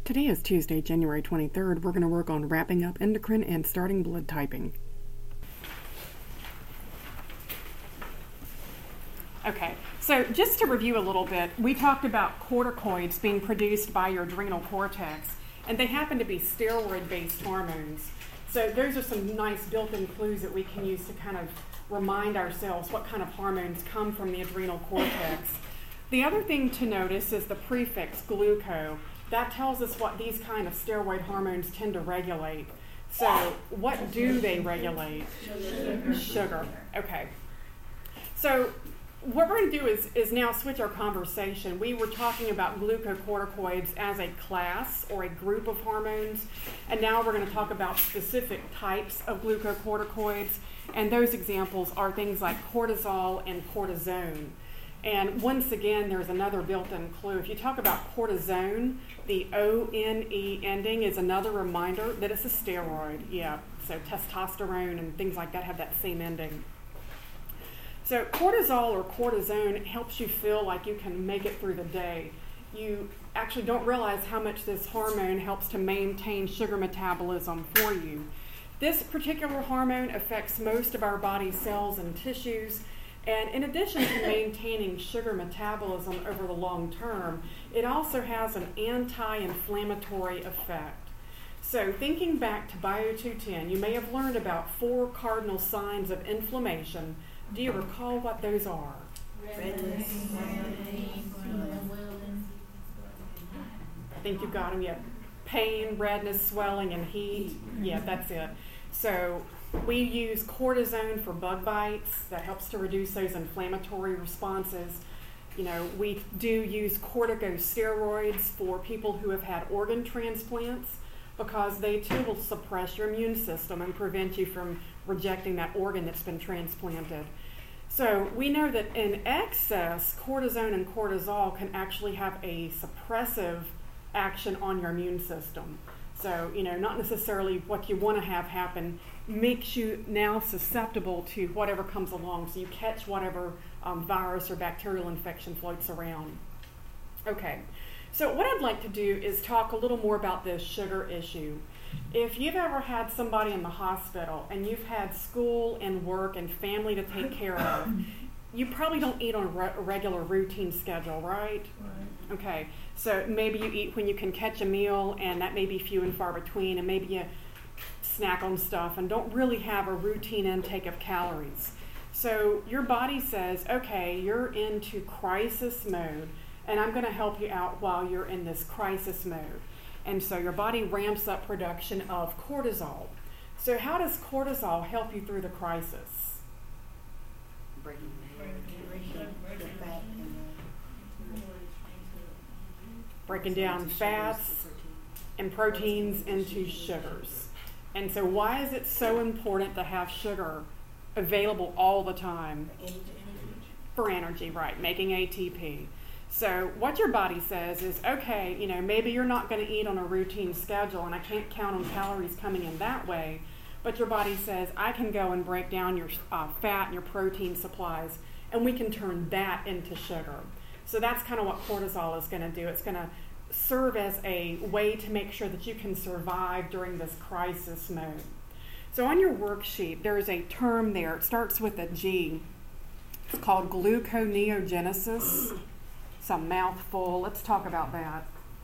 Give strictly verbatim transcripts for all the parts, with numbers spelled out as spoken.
Today is Tuesday, January twenty-third. We're going to work on wrapping up endocrine and starting blood typing. Okay, so just to review a little bit, we talked about corticoids being produced by your adrenal cortex, and they happen to be steroid-based hormones. So those are some nice built-in clues that we can use to kind of remind ourselves what kind of hormones come from the adrenal cortex. The other thing to notice is the prefix gluco. That tells us what these kind of steroid hormones tend to regulate. So what do they regulate? Sugar. Sugar. Okay. So what we're going to do is, is now switch our conversation. We were talking about glucocorticoids as a class or a group of hormones, and now we're going to talk about specific types of glucocorticoids, and those examples are things like cortisol and cortisone. And once again, there's another built-in clue. If you talk about cortisone, the O N E ending is another reminder that it's a steroid. Yeah, so testosterone and things like that have that same ending. So cortisol or cortisone helps you feel like you can make it through the day. You actually don't realize how much this hormone helps to maintain sugar metabolism for you. This particular hormone affects most of our body cells and tissues. And in addition to maintaining sugar metabolism over the long term, it also has an anti-inflammatory effect. So thinking back to Bio two ten, you may have learned about four cardinal signs of inflammation. Do you recall what those are? Redness. I think you've got them, yeah. Pain, redness, swelling, and heat. Yeah, that's it. So we use cortisone for bug bites. That helps to reduce those inflammatory responses. You know, we do use corticosteroids for people who have had organ transplants because they too will suppress your immune system and prevent you from rejecting that organ that's been transplanted. So we know that in excess, cortisone and cortisol can actually have a suppressive action on your immune system. So, you know, not necessarily what you want to have happen, makes you now susceptible to whatever comes along. So you catch whatever um, virus or bacterial infection floats around. Okay, so what I'd like to do is talk a little more about this sugar issue. If you've ever had somebody in the hospital and you've had school and work and family to take care of, you probably don't eat on a, re- a regular routine schedule, right? Right. Okay, so maybe you eat when you can catch a meal, and that may be few and far between, and maybe you snack on stuff and don't really have a routine intake of calories. So your body says, okay, you're into crisis mode, and I'm going to help you out while you're in this crisis mode. And so your body ramps up production of cortisol. So how does cortisol help you through the crisis? Breaking the fat and Breaking down fats and proteins into sugars. And so why is it so important to have sugar available all the time? For energy, right, making A T P. So what your body says is, okay, you know, maybe you're not going to eat on a routine schedule and I can't count on calories coming in that way, but your body says, I can go and break down your uh, fat and your protein supplies, and we can turn that into sugar. So that's kind of what cortisol is going to do. It's going to serve as a way to make sure that you can survive during this crisis mode. So on your worksheet, there is a term there. It starts with a G. It's called gluconeogenesis. It's a mouthful. Let's talk about that.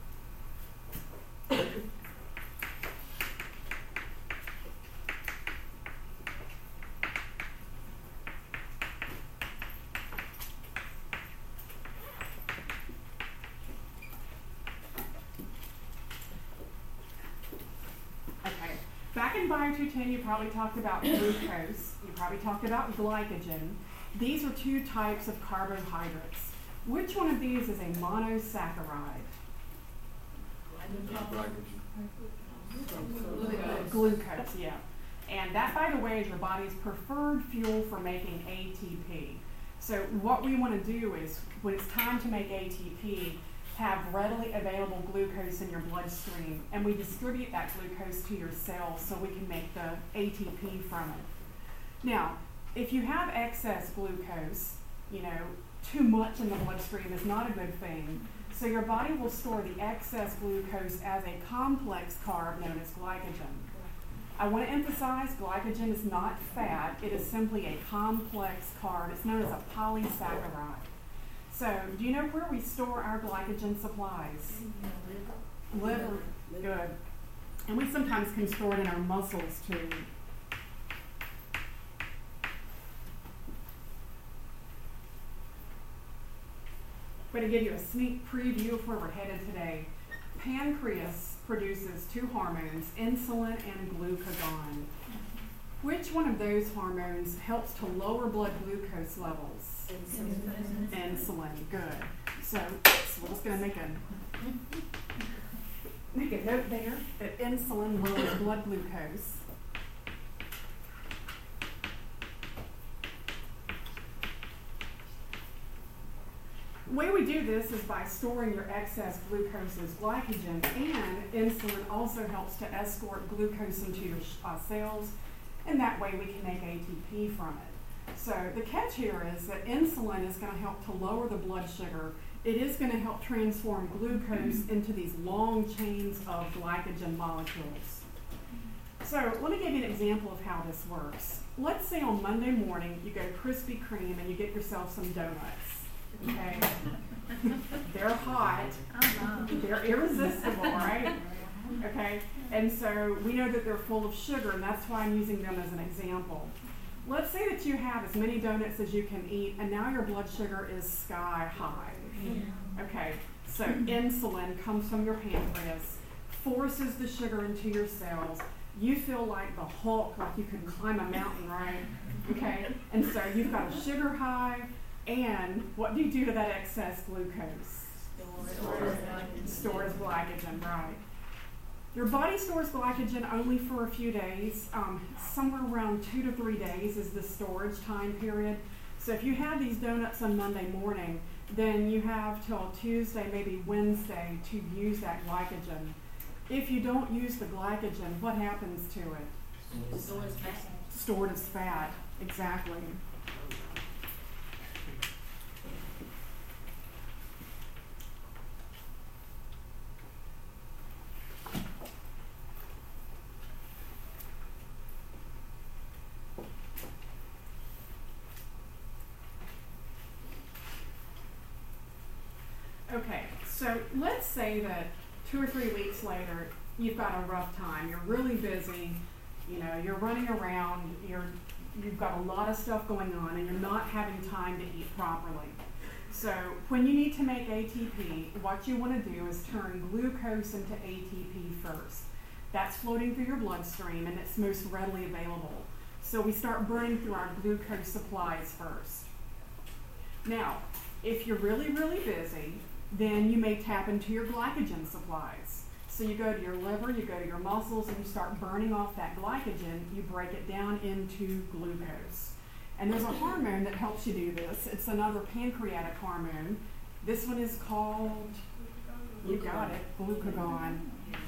Back in Bio two ten, you probably talked about glucose. You probably talked about glycogen. These are two types of carbohydrates. Which one of these is a monosaccharide? Glucose, yeah. And that, by the way, is your body's preferred fuel for making A T P. So what we want to do is, when it's time to make A T P, have readily available glucose in your bloodstream, and we distribute that glucose to your cells so we can make the A T P from it. Now, if you have excess glucose, you know, too much in the bloodstream is not a good thing. So your body will store the excess glucose as a complex carb known as glycogen. I want to emphasize glycogen is not fat. It is simply a complex carb. It's known as a polysaccharide. So do you know where we store our glycogen supplies? Liver. Good. And we sometimes can store it in our muscles too. But to give you a sneak preview of where we're headed today, pancreas produces two hormones, insulin and glucagon. Which one of those hormones helps to lower blood glucose levels? Insulin. Insulin, good. So, so we're just going to make a make a note there that insulin lowers blood glucose. The way we do this is by storing your excess glucose as glycogen, and insulin also helps to escort glucose into your uh, cells, and that way we can make A T P from it. So the catch here is that insulin is going to help to lower the blood sugar. It is going to help transform glucose into these long chains of glycogen molecules. So let me give you an example of how this works. Let's say on Monday morning you go to Krispy Kreme and you get yourself some donuts. Okay, they're hot, they're irresistible, right? Okay, and so we know that they're full of sugar, and that's why I'm using them as an example. Let's say that you have as many donuts as you can eat, and now your blood sugar is sky high. Okay, so insulin comes from your pancreas, forces the sugar into your cells. You feel like the Hulk, like you can climb a mountain, right? Okay, and so you've got a sugar high. And what do you do to that excess glucose? Stores Stores glycogen, right. Your body stores glycogen only for a few days. Um, somewhere around two to three days is the storage time period. So if you have these donuts on Monday morning, then you have till Tuesday, maybe Wednesday, to use that glycogen. If you don't use the glycogen, what happens to it? Stores fat. Stored as fat, exactly. Okay, so let's say that two or three weeks later, you've got a rough time. You're really busy. You know, you're running around. You're, you've got a lot of stuff going on, and you're not having time to eat properly. So when you need to make A T P, what you want to do is turn glucose into A T P first. That's floating through your bloodstream, and it's most readily available. So we start burning through our glucose supplies first. Now, if you're really, really busy, then you may tap into your glycogen supplies. So you go to your liver, you go to your muscles, and you start burning off that glycogen. You break it down into glucose. And there's a hormone that helps you do this. It's another pancreatic hormone. This one is called, you got it, glucagon.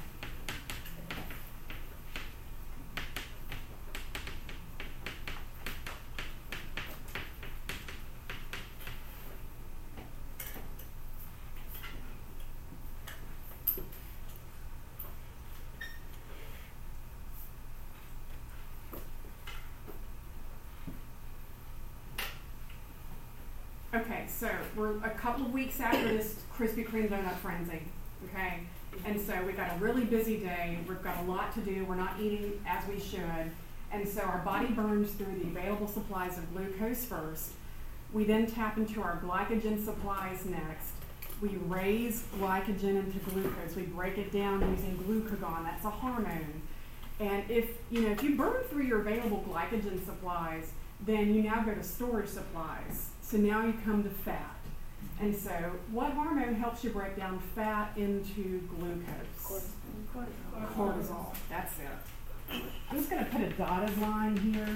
Okay, so we're a couple of weeks after this Krispy Kreme donut frenzy, okay? And so we've got a really busy day. We've got a lot to do. We're not eating as we should. And so our body burns through the available supplies of glucose first. We then tap into our glycogen supplies next. We raise glycogen into glucose. We break it down using glucagon. That's a hormone. And if, you know, if you burn through your available glycogen supplies, then you now go to storage supplies. So now you come to fat. And so what hormone helps you break down fat into glucose? Cortisol. Cortisol. That's it. I'm just going to put a dotted line here.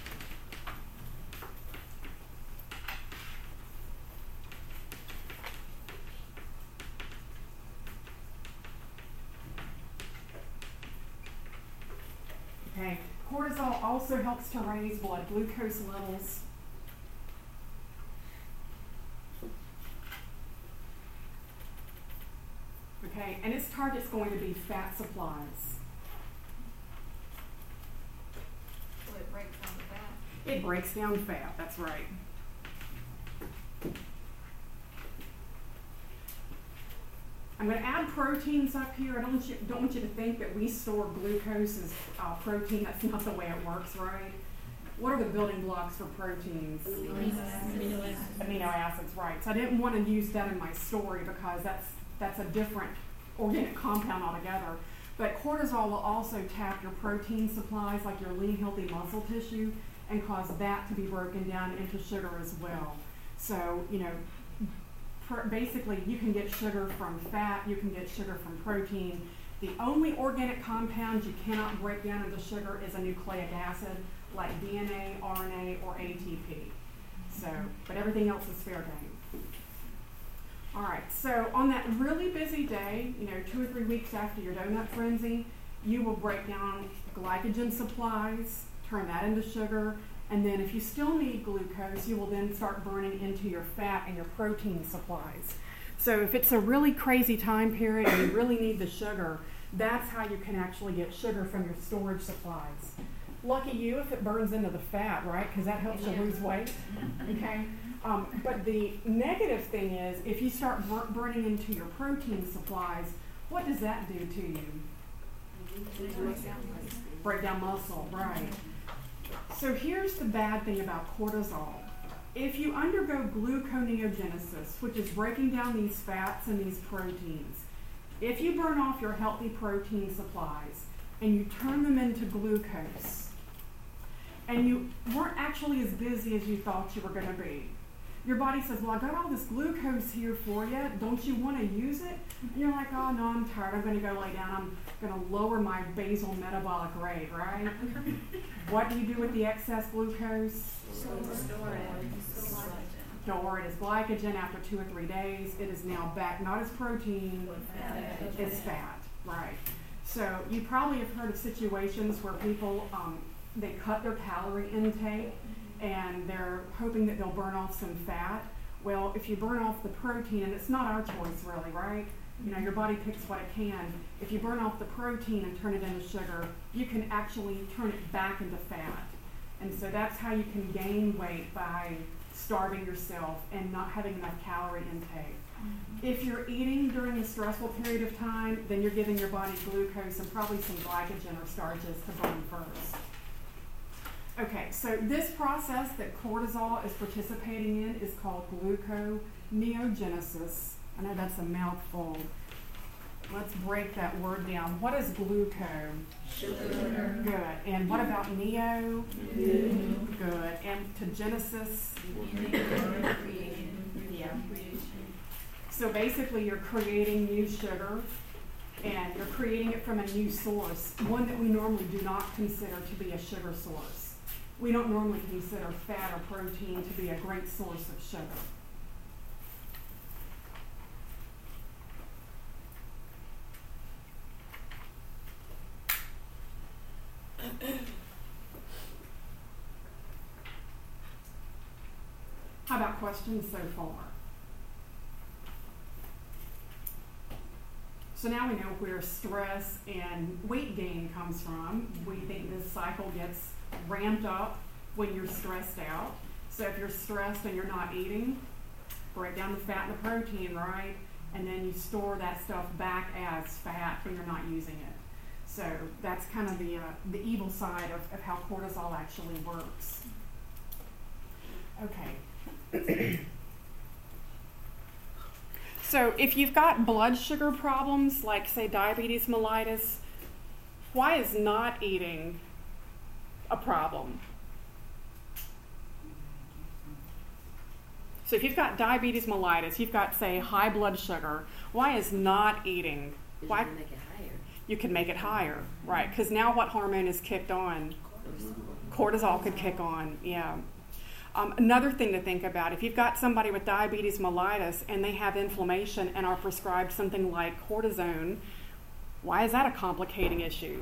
Okay. Cortisol also helps to raise blood glucose levels. target's going to be fat supplies. So it breaks down the fat. It breaks down fat, that's right. I'm going to add proteins up here. I don't want you, don't want you to think that we store glucose as uh, protein. That's not the way it works, right? What are the building blocks for proteins? Amino acids. Amino acids, right. So I didn't want to use that in my story because that's that's a different organic compound altogether. But cortisol will also tap your protein supplies, like your lean, healthy muscle tissue, and cause that to be broken down into sugar as well. So, you know, per, basically you can get sugar from fat, you can get sugar from protein. The only organic compound you cannot break down into sugar is a nucleic acid, like D N A, R N A, or A T P. So, but everything else is fair game. All right, so on that really busy day, you know, two or three weeks after your donut frenzy, you will break down glycogen supplies, turn that into sugar, and then if you still need glucose, you will then start burning into your fat and your protein supplies. So if it's a really crazy time period and you really need the sugar, that's how you can actually get sugar from your storage supplies. Lucky you if it burns into the fat, right? Because that helps you lose weight, okay? Um, but the negative thing is, if you start bur- burning into your protein supplies, what does that do to you? Break down muscle, right. So here's the bad thing about cortisol. If you undergo gluconeogenesis, which is breaking down these fats and these proteins, if you burn off your healthy protein supplies and you turn them into glucose, and you weren't actually as busy as you thought you were going to be, your body says, well, I got all this glucose here for you. Don't you want to use it? And you're like, oh, no, I'm tired. I'm going to go lay down. I'm going to lower my basal metabolic rate, right? What do you do with the excess glucose? Store it. Store it as glycogen after two or three days. It is now back, not as protein, it's fat, right? So you probably have heard of situations where people, um, they cut their calorie intake and they're hoping that they'll burn off some fat. Well, if you burn off the protein, and it's not our choice really, right? You know, your body picks what it can. If you burn off the protein and turn it into sugar, you can actually turn it back into fat. And so that's how you can gain weight, by starving yourself and not having enough calorie intake. Mm-hmm. If you're eating during a stressful period of time, then you're giving your body glucose and probably some glycogen or starches to burn first. Okay, so this process that cortisol is participating in is called gluconeogenesis. I know that's a mouthful. Let's break that word down. What is gluco? Sugar. Good. And what about neo? New. Good. And to genesis? Yeah. So basically you're creating new sugar, and you're creating it from a new source, one that we normally do not consider to be a sugar source. We don't normally consider fat or protein to be a great source of sugar. How about questions so far? So now we know where stress and weight gain comes from. We think this cycle gets ramped up when you're stressed out. So if you're stressed and you're not eating, break down the fat and the protein, right? And then you store that stuff back as fat when you're not using it. So that's kind of the uh, the evil side of, of how cortisol actually works. Okay. So if you've got blood sugar problems, like say diabetes mellitus, why is not eating a problem? So if you've got diabetes mellitus, you've got, say, high blood sugar, why is not eating? Why? You can make it higher. You can make it higher, right? Because now what hormone is kicked on? Cortisol could kick on, yeah. Um, another thing to think about, if you've got somebody with diabetes mellitus and they have inflammation and are prescribed something like cortisone, why is that a complicating issue?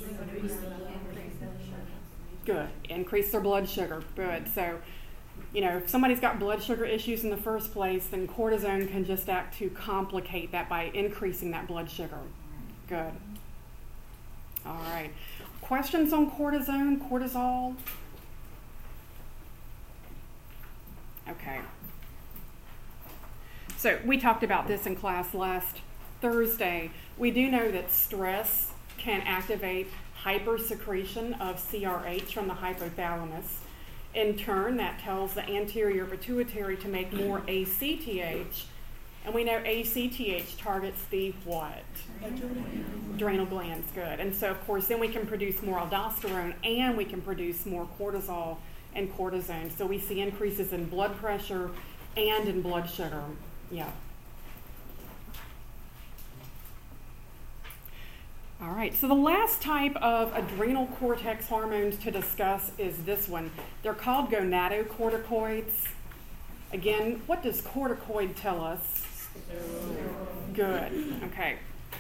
Good. Increase their blood sugar. Good. So, you know, if somebody's got blood sugar issues in the first place, then cortisone can just act to complicate that by increasing that blood sugar. Good. All right. Questions on cortisone, cortisol? Okay. So we talked about this in class last Thursday. We do know that stress can activate hypersecretion of C R H from the hypothalamus. In turn, that tells the anterior pituitary to make more A C T H. And we know A C T H targets the what? Adrenal glands, good. And so, of course, then we can produce more aldosterone and we can produce more cortisol and cortisone. So we see increases in blood pressure and in blood sugar. Yeah. All right, so the last type of adrenal cortex hormones to discuss is this one. They're called gonadocorticoids. Again, what does corticoid tell us? Good, okay.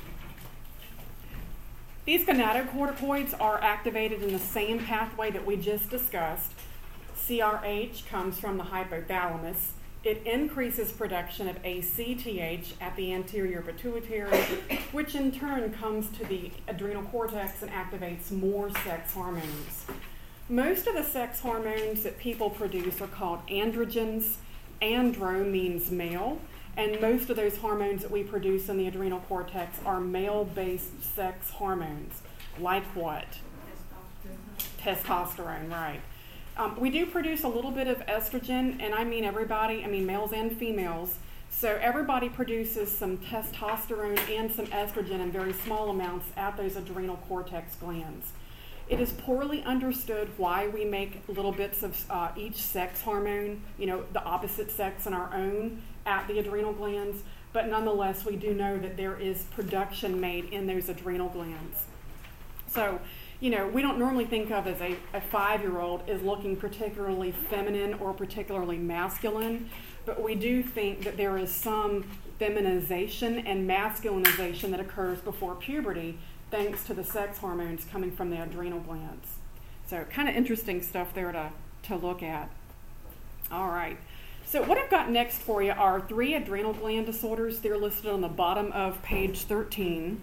These gonadocorticoids are activated in the same pathway that we just discussed. C R H comes from the hypothalamus. It increases production of A C T H at the anterior pituitary, which in turn comes to the adrenal cortex and activates more sex hormones. Most of the sex hormones that people produce are called androgens. Andro means male, and most of those hormones that we produce in the adrenal cortex are male-based sex hormones. Like what? Testosterone, Testosterone right. Um, we do produce a little bit of estrogen, and I mean everybody, I mean males and females. So everybody produces some testosterone and some estrogen in very small amounts at those adrenal cortex glands. It is poorly understood why we make little bits of uh, each sex hormone, you know, the opposite sex and our own at the adrenal glands, but nonetheless we do know that there is production made in those adrenal glands. So, you know, we don't normally think of as a, a five-year-old as looking particularly feminine or particularly masculine, but we do think that there is some feminization and masculinization that occurs before puberty thanks to the sex hormones coming from the adrenal glands. So kind of interesting stuff there to, to look at. All right. So what I've got next for you are three adrenal gland disorders. They're listed on the bottom of page thirteen.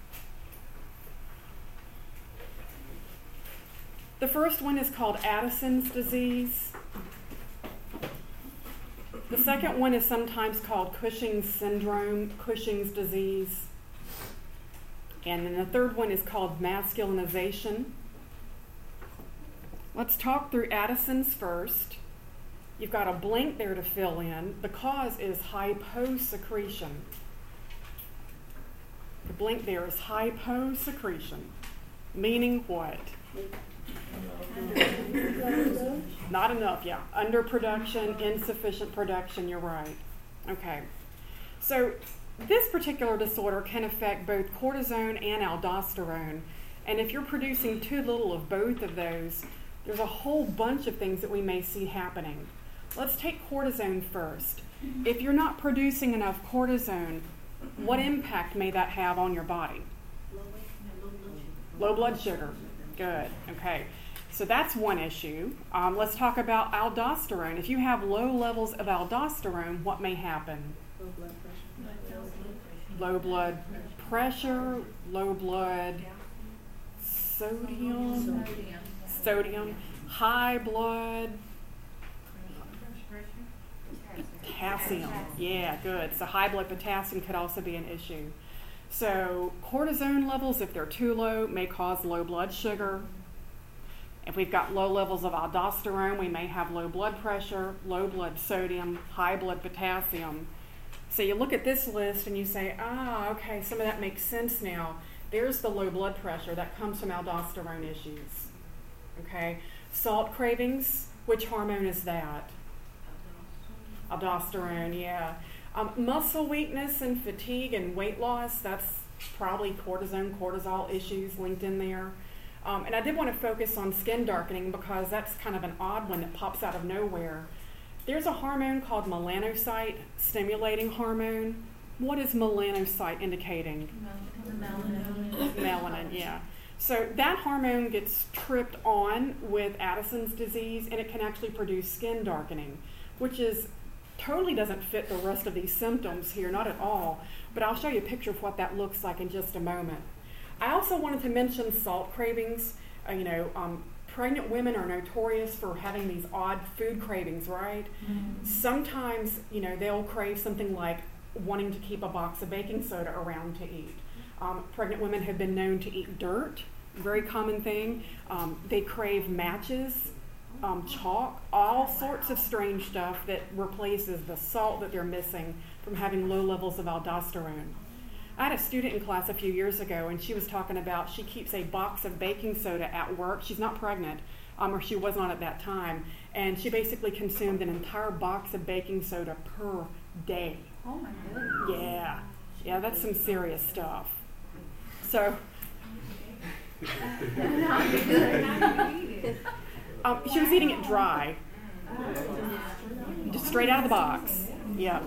The first one is called Addison's disease. The second one is sometimes called Cushing's syndrome, Cushing's disease. And then the third one is called masculinization. Let's talk through Addison's first. You've got a blank there to fill in. The cause is hyposecretion. The blank there is hyposecretion, meaning what? Not enough, yeah. Underproduction, insufficient production, you're right. Okay. So this particular disorder can affect both cortisone and aldosterone. And if you're producing too little of both of those, there's a whole bunch of things that we may see happening. Let's take cortisone first. If you're not producing enough cortisone, what impact may that have on your body? Low blood sugar. Good. Okay. So that's one issue. Um, let's talk about aldosterone. If you have low levels of aldosterone, what may happen? Low blood pressure. Low blood pressure, low blood sodium, Sodium. sodium, high blood potassium. Yeah, good. So high blood potassium could also be an issue. So cortisone levels, if they're too low, may cause low blood sugar. If we've got low levels of aldosterone, we may have low blood pressure, low blood sodium, high blood potassium. So you look at this list and you say, ah, okay, some of that makes sense now. There's the low blood pressure that comes from aldosterone issues. Okay, salt cravings, which hormone is that? Aldosterone, yeah. Um, muscle weakness and fatigue and weight loss, that's probably cortisone, cortisol issues linked in there. Um, and I did want to focus on skin darkening because that's kind of an odd one that pops out of nowhere. There's a hormone called melanocyte stimulating hormone. What is melanocyte indicating? Melanin. Melanin, yeah. So that hormone gets tripped on with Addison's disease, and it can actually produce skin darkening, which is totally doesn't fit the rest of these symptoms here, not at all. But I'll show you a picture of what that looks like in just a moment. I also wanted to mention salt cravings. Uh, you know, um, pregnant women are notorious for having these odd food cravings, right? Mm-hmm. Sometimes, you know, they'll crave something like wanting to keep a box of baking soda around to eat. Um, pregnant women have been known to eat dirt, very common thing. Um, they crave matches, um, chalk, all sorts of strange stuff that replaces the salt that they're missing from having low levels of aldosterone. I had a student in class a few years ago, and she was talking about she keeps a box of baking soda at work. She's not pregnant, um, or she was not at that time, and she basically consumed an entire box of baking soda per day. Oh my goodness. Yeah, yeah, that's some serious stuff. So, um, she was eating it dry, just straight out of the box. Yeah.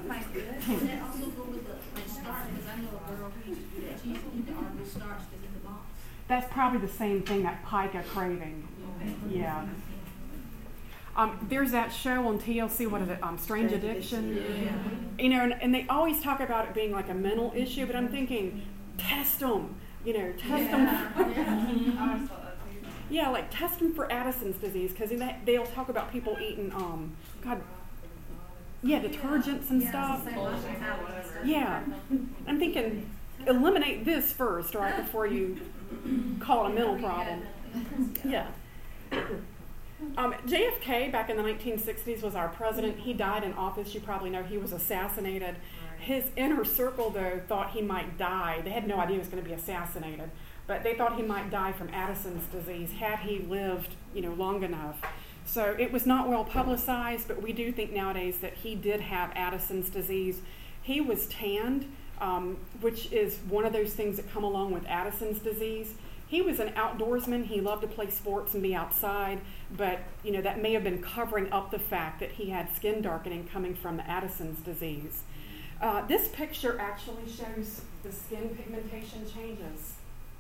That's probably the same thing, that pica craving. Yeah. Um, there's that show on T L C, what is it, um, Strange Addiction? Yeah. You know, and, and they always talk about it being like a mental issue, but I'm thinking, test them. You know, test yeah. them. Yeah. Yeah, like test them for Addison's disease, because they, they'll talk about people eating, um, God, yeah, detergents and yeah, stuff. Yeah. I'm thinking, eliminate this first, right, before you call it a mental problem. Yeah. Um, J F K, back in the nineteen sixties, was our president. He died in office. You probably know he was assassinated. His inner circle, though, thought he might die. They had no idea he was going to be assassinated, but they thought he might die from Addison's disease had he lived, you know, long enough. So it was not well publicized, but we do think nowadays that he did have Addison's disease. He was tanned, um, which is one of those things that come along with Addison's disease. He was an outdoorsman. He loved to play sports and be outside, but you know that may have been covering up the fact that he had skin darkening coming from the Addison's disease. Uh, this picture actually shows the skin pigmentation changes.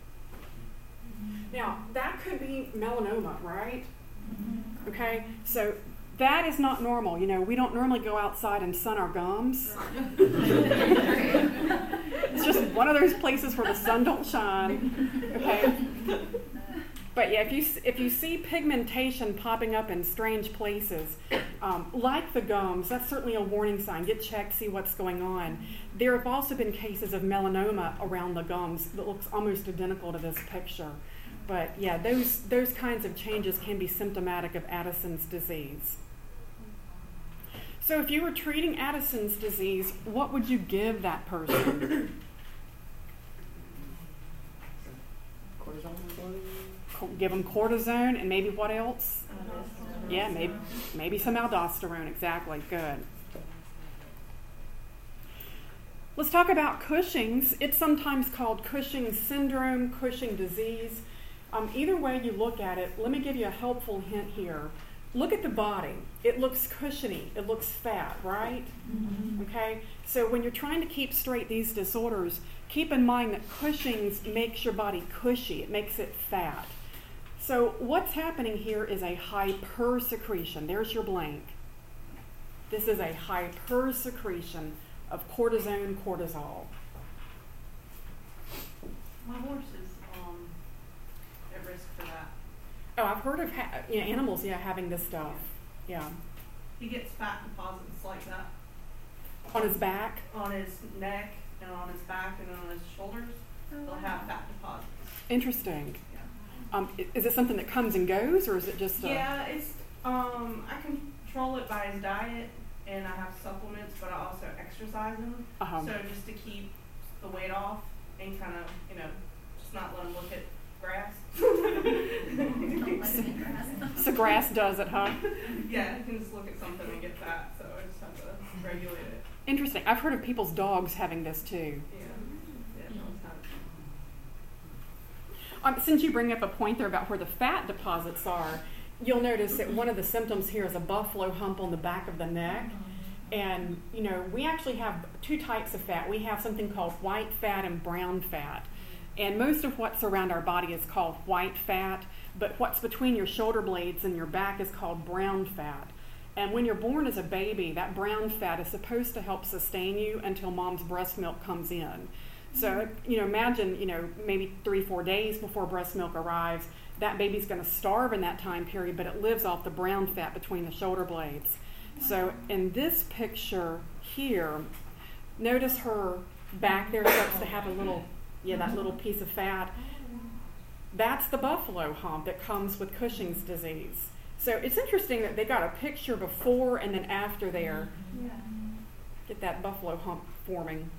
Now, that could be melanoma, right? Okay, so that is not normal. You know, we don't normally go outside and sun our gums. It's just one of those places where the sun don't shine. Okay, but yeah, if you if you see pigmentation popping up in strange places, um, like the gums, that's certainly a warning sign. Get checked, see what's going on. There have also been cases of melanoma around the gums that looks almost identical to this picture. But yeah, those those kinds of changes can be symptomatic of Addison's disease. So if you were treating Addison's disease, what would you give that person? Cortisone. Give them cortisone and maybe what else? Aldosterone. Yeah, maybe maybe some aldosterone. Exactly. Good. Let's talk about Cushing's. It's sometimes called Cushing's syndrome, Cushing disease. Um, either way you look at it, let me give you a helpful hint here. Look at the body. It looks cushiony. It looks fat, right? Mm-hmm. Okay? So when you're trying to keep straight these disorders, keep in mind that Cushing's makes your body cushy. It makes it fat. So what's happening here is a hypersecretion. There's your blank. This is a hypersecretion of cortisone, cortisol. My horse is um, at risk for that. Oh, I've heard of ha- you know, animals, yeah, having this stuff. Yeah. He gets fat deposits like that. On his back? On his neck and on his back and on his shoulders. Oh, They'll wow. have fat deposits. Interesting. Yeah. Um, is it something that comes and goes, or is it just a... Yeah, it's, um, I control it by his diet, and I have supplements, but I also exercise him. Uh-huh. So just to keep the weight off and kind of, you know, just not let him look at grass. so, so grass does it, huh? Yeah, you can just look at something and get fat, so I just have to regulate it. Interesting. I've heard of people's dogs having this too. Yeah. Yeah, um, since you bring up a point there about where the fat deposits are, you'll notice that one of the symptoms here is a buffalo hump on the back of the neck. And, you know, we actually have two types of fat. We have something called white fat and brown fat. And most of what's around our body is called white fat, but what's between your shoulder blades and your back is called brown fat. And when you're born as a baby, that brown fat is supposed to help sustain you until mom's breast milk comes in. So, you know, imagine, you know, maybe three, four days before breast milk arrives, that baby's going to starve in that time period, but it lives off the brown fat between the shoulder blades. So in this picture here, notice her back there starts to have a little, yeah, that little piece of fat. That's the buffalo hump that comes with Cushing's disease. So it's interesting that they got a picture before and then after there. Yeah. Get that buffalo hump forming.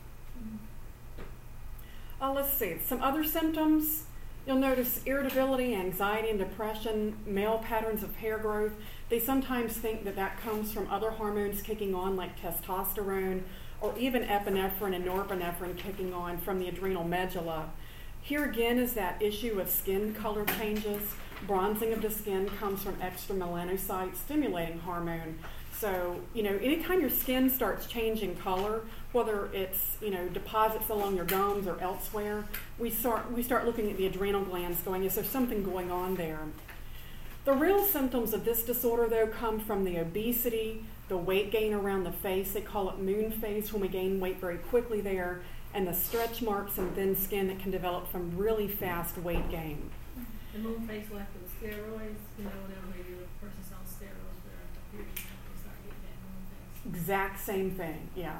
Uh, let's see, some other symptoms. You'll notice irritability, anxiety, and depression, male patterns of hair growth. They sometimes think that that comes from other hormones kicking on, like testosterone, or even epinephrine and norepinephrine kicking on from the adrenal medulla. Here again is that issue of skin color changes. Bronzing of the skin comes from extra melanocyte stimulating hormone. So, you know, anytime your skin starts changing color, whether it's, you know, deposits along your gums or elsewhere, we start we start looking at the adrenal glands going, is there something going on there? The real symptoms of this disorder, though, come from the obesity, the weight gain around the face. They call it moon face when we gain weight very quickly there, and the stretch marks and thin skin that can develop from really fast weight gain. The moon face like with steroids, you know, whenever you're a person's on steroids for a period of time, they start getting that moon face. Exact same thing, yeah.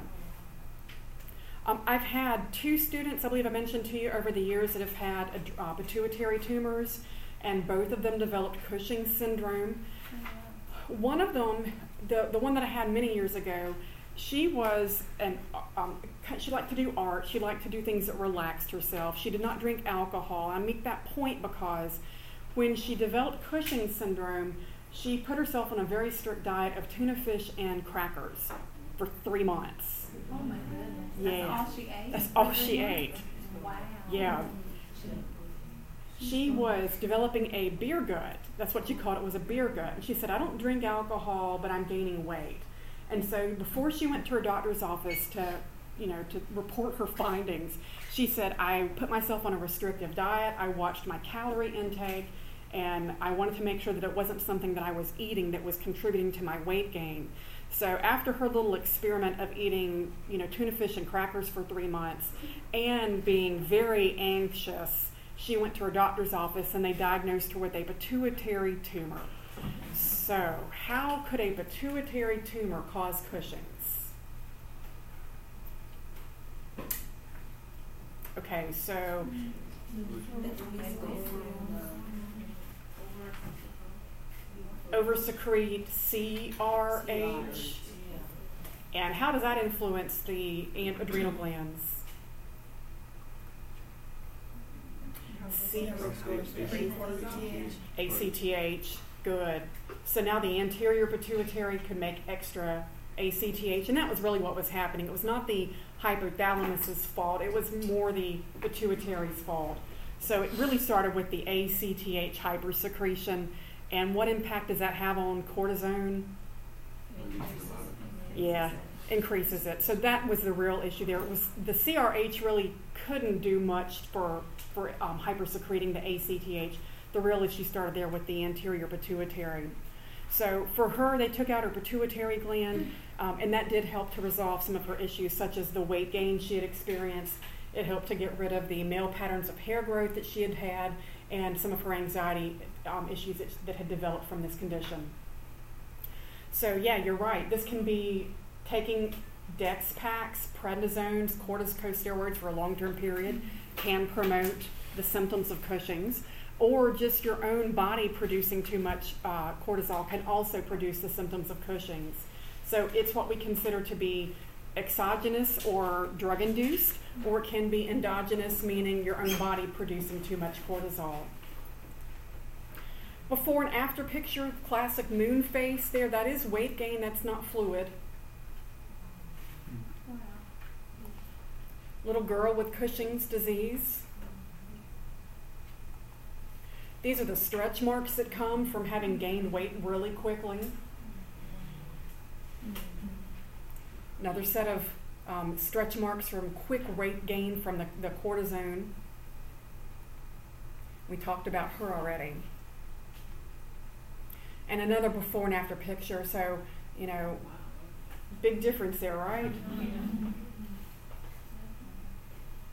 Um, I've had two students, I believe I mentioned to you, over the years that have had a, uh, pituitary tumors, and both of them developed Cushing's syndrome. One of them, the, the one that I had many years ago, she was, an, um, she liked to do art, she liked to do things that relaxed herself. She did not drink alcohol. I make that point because when she developed Cushing's syndrome, she put herself on a very strict diet of tuna fish and crackers for three months. Oh my goodness. Yeah. That's all she ate? That's all she ate. Wow. Yeah. She was developing a beer gut. That's what she called it, was a beer gut. And she said, I don't drink alcohol, but I'm gaining weight. And so before she went to her doctor's office to, you know, to report her findings, she said, I put myself on a restrictive diet. I watched my calorie intake, and I wanted to make sure that it wasn't something that I was eating that was contributing to my weight gain. So after her little experiment of eating, you know, tuna fish and crackers for three months and being very anxious, she went to her doctor's office and they diagnosed her with a pituitary tumor. So how could a pituitary tumor cause Cushing's? Okay, so oversecrete C R H. And how does that influence the adrenal glands? C- A C T H, good. So now the anterior pituitary could make extra A C T H, and that was really what was happening. It was not the hypothalamus's fault, it was more the pituitary's fault. So it really started with the A C T H hypersecretion. And what impact does that have on cortisone? Yeah, increases it. So that was the real issue there. It was the C R H really couldn't do much for for um, hypersecreting the A C T H. The real issue started there with the anterior pituitary. So for her, they took out her pituitary gland, um, and that did help to resolve some of her issues, such as the weight gain she had experienced. It helped to get rid of the male patterns of hair growth that she had had, and some of her anxiety um, issues that, that had developed from this condition. So yeah, you're right. This can be taking Dex packs, prednisones, corticosteroids for a long-term period can promote the symptoms of Cushing's, or just your own body producing too much uh, cortisol can also produce the symptoms of Cushing's. So it's what we consider to be exogenous or drug-induced, or it can be endogenous, meaning your own body producing too much cortisol. Before and after picture, classic moon face there, that is weight gain, that's not fluid. Wow. Little girl with Cushing's disease. These are the stretch marks that come from having gained weight really quickly. Another set of um, stretch marks from quick weight gain from the, the cortisone. We talked about her already. And another before and after picture. So, you know, big difference there, right?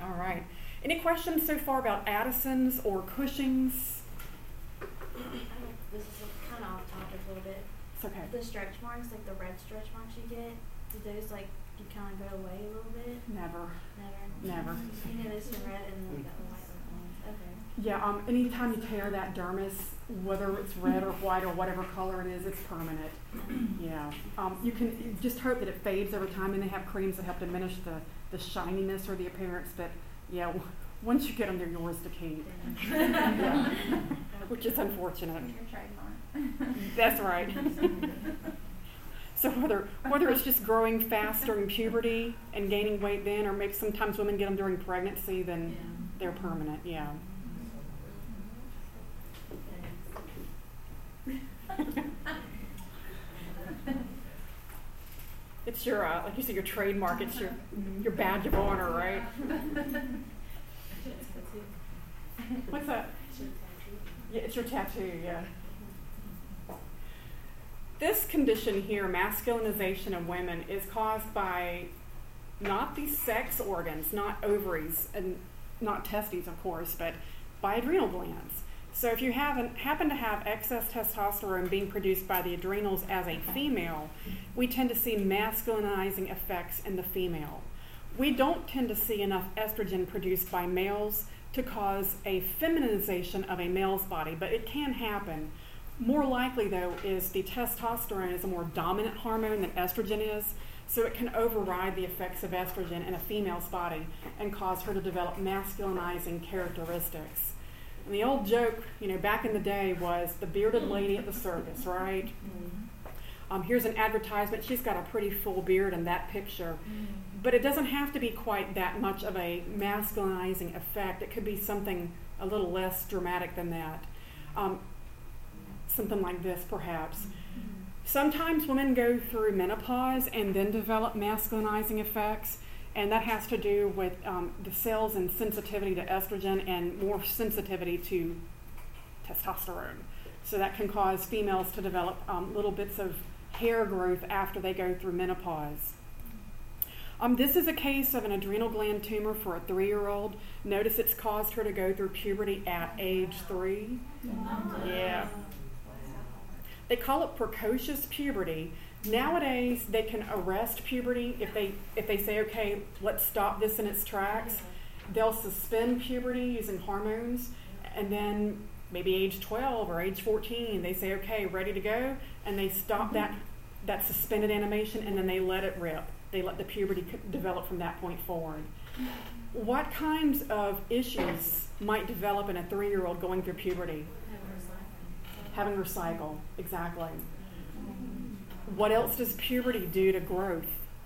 All right. Any questions so far about Addison's or Cushing's? This is kind of off topic a little bit. It's okay. The stretch marks, like the red stretch marks you get, do those like you kind of go away a little bit? Never. Never. Never. You know, there's some red and then we got the white ones. Okay. Yeah. Um. Anytime you tear that dermis, whether it's red or white or whatever color it is, it's permanent. Yeah. Um. You can you just hope that it fades over time, and they have creams that help diminish the the shininess or the appearance. But yeah, w- once you get them, they're yours to keep. Yeah. Which is unfortunate. Your trademark. That's right. So whether whether it's just growing fast during puberty and gaining weight then, or maybe sometimes women get them during pregnancy, then they're permanent. Yeah. It's your, uh, like you said, your trademark. It's your your badge of honor, right? What's that? Yeah, it's your tattoo. Yeah. This condition here, masculinization of women, is caused by not the sex organs, not ovaries, and not testes, of course, but by adrenal glands. So if you haven't, happen to have excess testosterone being produced by the adrenals as a female, we tend to see masculinizing effects in the female. We don't tend to see enough estrogen produced by males to cause a feminization of a male's body, but it can happen. More likely, though, is the testosterone is a more dominant hormone than estrogen is, so it can override the effects of estrogen in a female's body and cause her to develop masculinizing characteristics. And the old joke, you know, back in the day was the bearded lady at the circus, right? Um, here's an advertisement. She's got a pretty full beard in that picture. But it doesn't have to be quite that much of a masculinizing effect. It could be something a little less dramatic than that. Um, something like this, perhaps. Sometimes women go through menopause and then develop masculinizing effects, and that has to do with um, the cells and sensitivity to estrogen and more sensitivity to testosterone. So that can cause females to develop um, little bits of hair growth after they go through menopause. Um, this is a case of an adrenal gland tumor for a three-year-old. Notice it's caused her to go through puberty at age three. Yeah. They call it precocious puberty. Nowadays, they can arrest puberty if they if they say, okay, let's stop this in its tracks. They'll suspend puberty using hormones, and then maybe age twelve or age fourteen, they say, okay, ready to go, and they stop that that suspended animation, and then they let it rip. They let the puberty develop from that point forward. What kinds of issues might develop in a three-year-old going through puberty? Having her cycle, exactly. What else does puberty do to growth?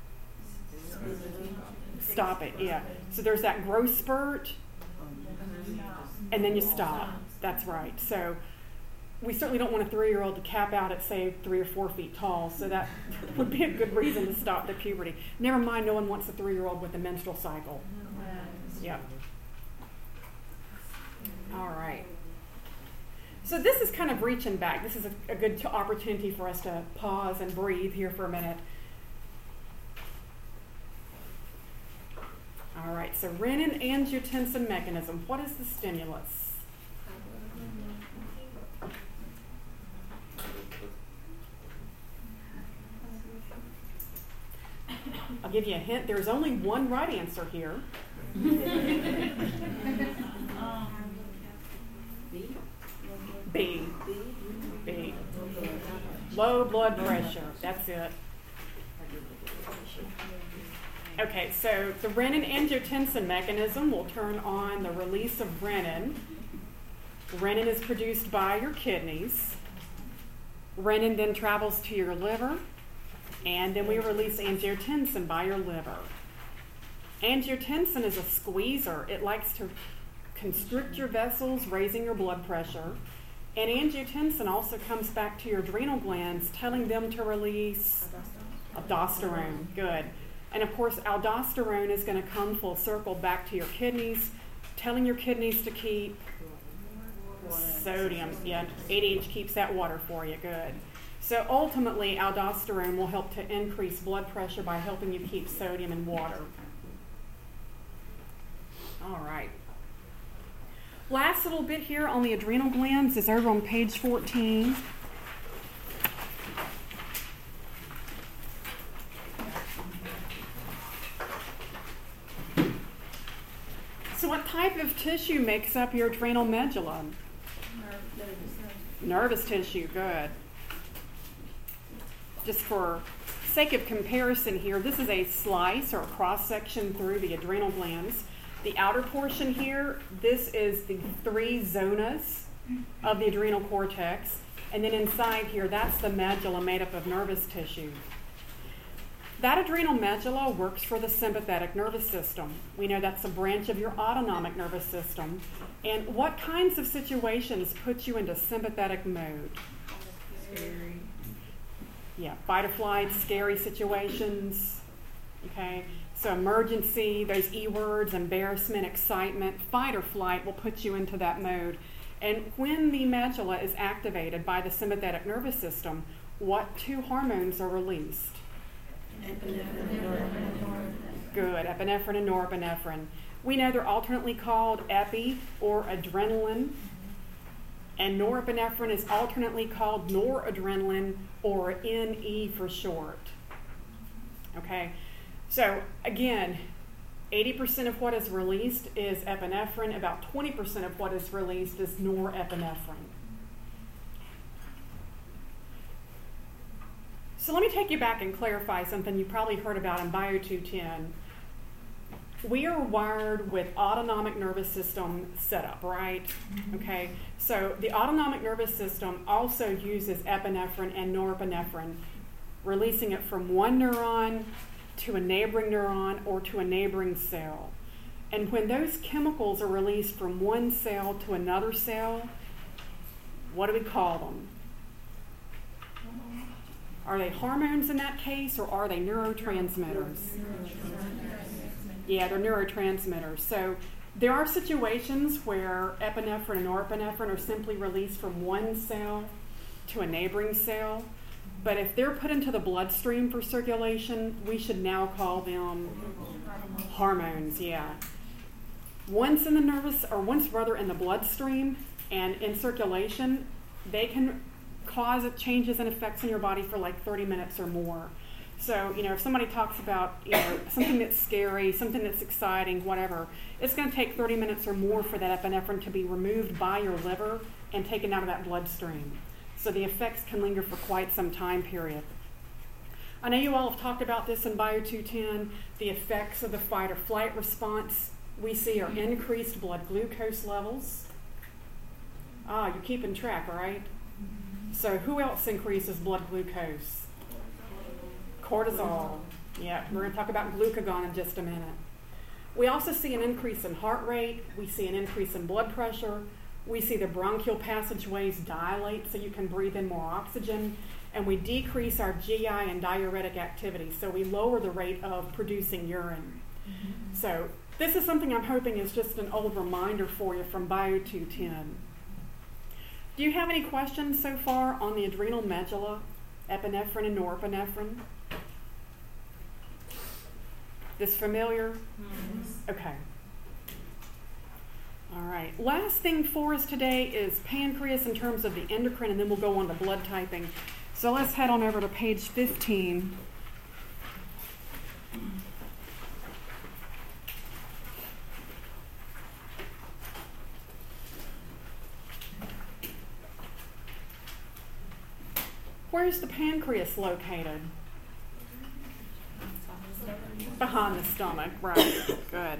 Stop it, yeah. So there's that growth spurt, and then you stop. That's right. So we certainly don't want a three-year-old to cap out at, say, three or four feet tall, so that would be a good reason to stop the puberty. Never mind, no one wants a three-year-old with a menstrual cycle. Yep. All right. So this is kind of reaching back. This is a, a good t- opportunity for us to pause and breathe here for a minute. All right, so renin-angiotensin mechanism. What is the stimulus? I'll give you a hint. There's only one right answer here. B. B. Low blood pressure. That's it. Okay, so the renin-angiotensin mechanism will turn on the release of renin. Renin is produced by your kidneys. Renin then travels to your liver, and then we release angiotensin by your liver. Angiotensin is a squeezer. It likes to constrict your vessels, raising your blood pressure. And angiotensin also comes back to your adrenal glands, telling them to release aldosterone. Good. And of course, aldosterone is going to come full circle back to your kidneys, telling your kidneys to keep sodium. Yeah, A D H keeps that water for you. Good. So ultimately, aldosterone will help to increase blood pressure by helping you keep sodium in water. All right. Last little bit here on the adrenal glands is over on page fourteen. So what type of tissue makes up your adrenal medulla? Nervous tissue, good. Just for sake of comparison here, this is a slice or a cross-section through the adrenal glands. The outer portion here, this is the three zonas of the adrenal cortex. And then inside here, that's the medulla made up of nervous tissue. That adrenal medulla works for the sympathetic nervous system. We know that's a branch of your autonomic nervous system. And what kinds of situations put you into sympathetic mode? Scary. Yeah, fight or flight, scary situations. Okay, so emergency, those E words, embarrassment, excitement, fight or flight will put you into that mode. And when the medulla is activated by the sympathetic nervous system, what two hormones are released? Good, epinephrine and norepinephrine. We know they're alternately called epi or adrenaline, and norepinephrine is alternately called noradrenaline or N E for short. Okay, so again, eighty percent of what is released is epinephrine, about twenty percent of what is released is norepinephrine. So let me take you back and clarify something you probably heard about in Bio two ten. We are wired with autonomic nervous system setup, right? Mm-hmm. Okay, so the autonomic nervous system also uses epinephrine and norepinephrine, releasing it from one neuron to a neighboring neuron or to a neighboring cell. And when those chemicals are released from one cell to another cell, what do we call them? Are they hormones in that case, or are they neurotransmitters? Yeah, they're neurotransmitters. So there are situations where epinephrine and norepinephrine are simply released from one cell to a neighboring cell. But if they're put into the bloodstream for circulation, we should now call them hormones, yeah. Once in the nervous, or once rather in the bloodstream and in circulation, they can cause changes and effects in your body for like thirty minutes or more. So, you know, if somebody talks about, you know, something that's scary, something that's exciting, whatever, it's going to take thirty minutes or more for that epinephrine to be removed by your liver and taken out of that bloodstream. So the effects can linger for quite some time period. I know you all have talked about this in Bio two ten. The effects of the fight or flight response we see are increased blood glucose levels. Ah, you're keeping track, right? So who else increases blood glucose? Cortisol. Yeah, we're going to talk about glucagon in just a minute. We also see an increase in heart rate. We see an increase in blood pressure. We see the bronchial passageways dilate so you can breathe in more oxygen. And we decrease our G I and diuretic activity. So we lower the rate of producing urine. Mm-hmm. So this is something I'm hoping is just an old reminder for you from Bio two ten. Do you have any questions so far on the adrenal medulla, epinephrine and norepinephrine? This familiar? Mm-hmm. Okay. All right. Last thing for us today is pancreas in terms of the endocrine, and then we'll go on to blood typing. So let's head on over to page fifteen. Where's the pancreas located? Behind the stomach, right. Good.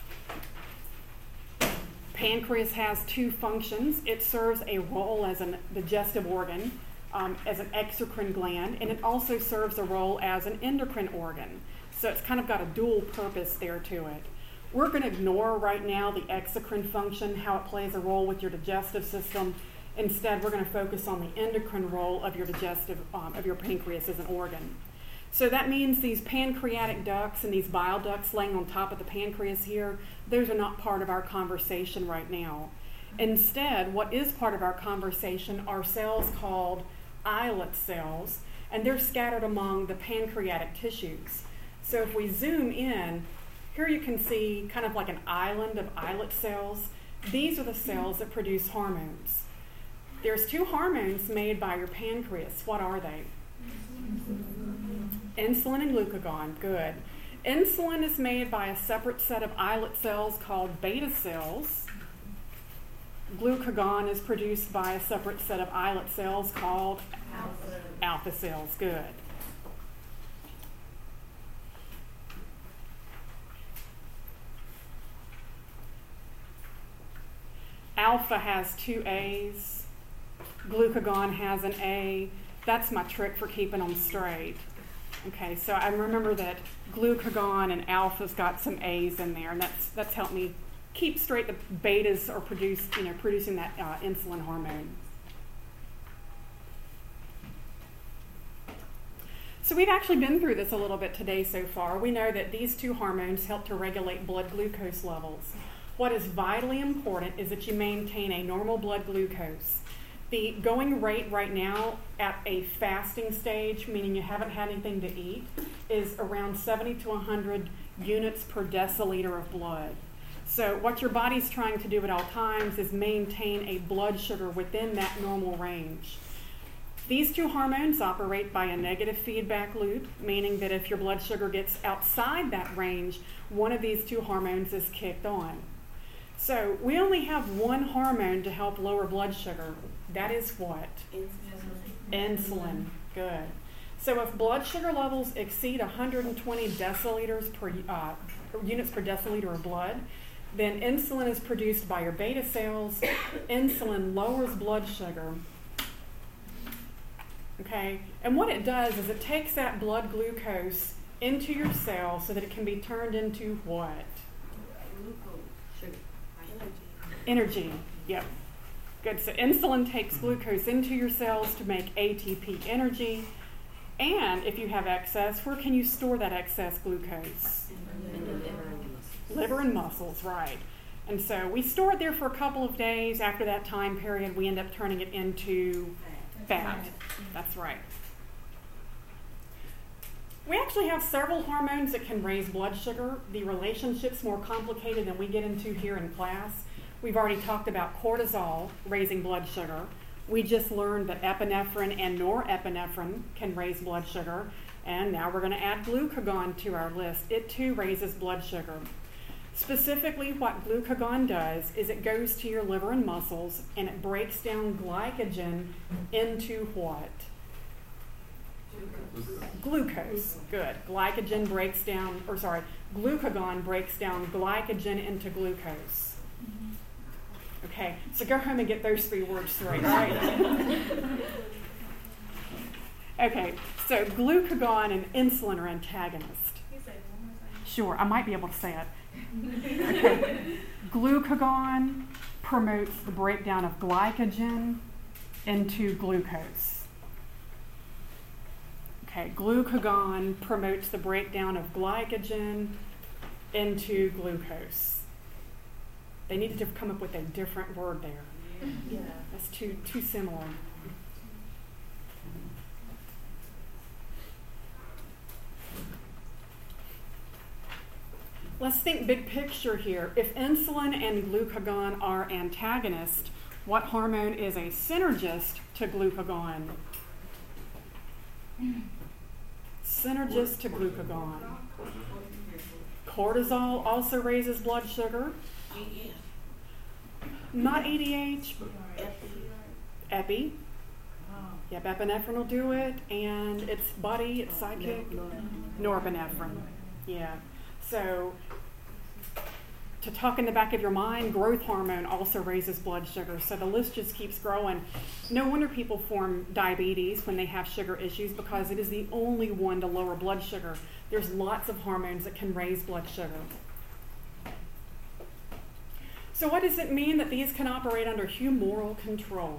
Pancreas has two functions. It serves a role as a digestive organ, um, as an exocrine gland, and it also serves a role as an endocrine organ. So it's kind of got a dual purpose there to it. We're going to ignore right now the exocrine function, how it plays a role with your digestive system. Instead, we're going to focus on the endocrine role of your digestive, um, of your pancreas as an organ. So that means these pancreatic ducts and these bile ducts laying on top of the pancreas here, those are not part of our conversation right now. Instead, what is part of our conversation are cells called islet cells, and they're scattered among the pancreatic tissues. So if we zoom in, Here you can see kind of like an island of islet cells. These are the cells that produce hormones. There's two hormones made by your pancreas. What are they? Insulin and glucagon. Good. Insulin is made by a separate set of islet cells called beta cells. Glucagon is produced by a separate set of islet cells called alpha, alpha cells. Good. Alpha has two A's. Glucagon has an A. That's my trick for keeping them straight. Okay, so I remember that glucagon and alpha's got some A's in there, and that's that's helped me keep straight. The betas are produced, you know, producing that uh, insulin hormone. So we've actually been through this a little bit today so far. We know that these two hormones help to regulate blood glucose levels. What is vitally important is that you maintain a normal blood glucose. The going rate right now at a fasting stage, meaning you haven't had anything to eat, is around seventy to one hundred units per deciliter of blood. So what your body's trying to do at all times is maintain a blood sugar within that normal range. These two hormones operate by a negative feedback loop, meaning that if your blood sugar gets outside that range, one of these two hormones is kicked on. So we only have one hormone to help lower blood sugar. That is what? Insulin. Insulin. Good. So if blood sugar levels exceed one hundred twenty deciliters per uh, units per deciliter of blood, then insulin is produced by your beta cells. Insulin lowers blood sugar. Okay, and what it does is it takes that blood glucose into your cell so that it can be turned into what? Energy. Yep. Good. So insulin takes glucose into your cells to make A T P energy. And if you have excess, where can you store that excess glucose? Liver and muscles, right. And so we store it there for a couple of days. After that time period, we end up turning it into fat. That's right. We actually have several hormones that can raise blood sugar. The relationship's more complicated than we get into here in class. We've already talked about cortisol raising blood sugar. We just learned that epinephrine and norepinephrine can raise blood sugar. And now we're going to add glucagon to our list. It too raises blood sugar. Specifically, what glucagon does is it goes to your liver and muscles and it breaks down glycogen into what? Glucose. Good. Glycogen breaks down, or sorry, glucagon breaks down glycogen into glucose. Okay, so go home and get those three words straight, right? Okay, so glucagon and insulin are antagonists. Can you say it one more time? Sure, I might be able to say it. Okay. Glucagon promotes the breakdown of glycogen into glucose. Okay, glucagon promotes the breakdown of glycogen into glucose. They needed to come up with a different word there. Yeah. That's too too similar. Let's think big picture here. If insulin and glucagon are antagonists, what hormone is a synergist to glucagon? Synergist to glucagon. Cortisol also raises blood sugar. Not A D H. Epi. Yep, epinephrine will do it, and its buddy, its sidekick, norepinephrine. Yeah. So, to talk in the back of your mind, growth hormone also raises blood sugar. So the list just keeps growing. No wonder people form diabetes when they have sugar issues, because it is the only one to lower blood sugar. There's lots of hormones that can raise blood sugar. So what does it mean that these can operate under humoral control?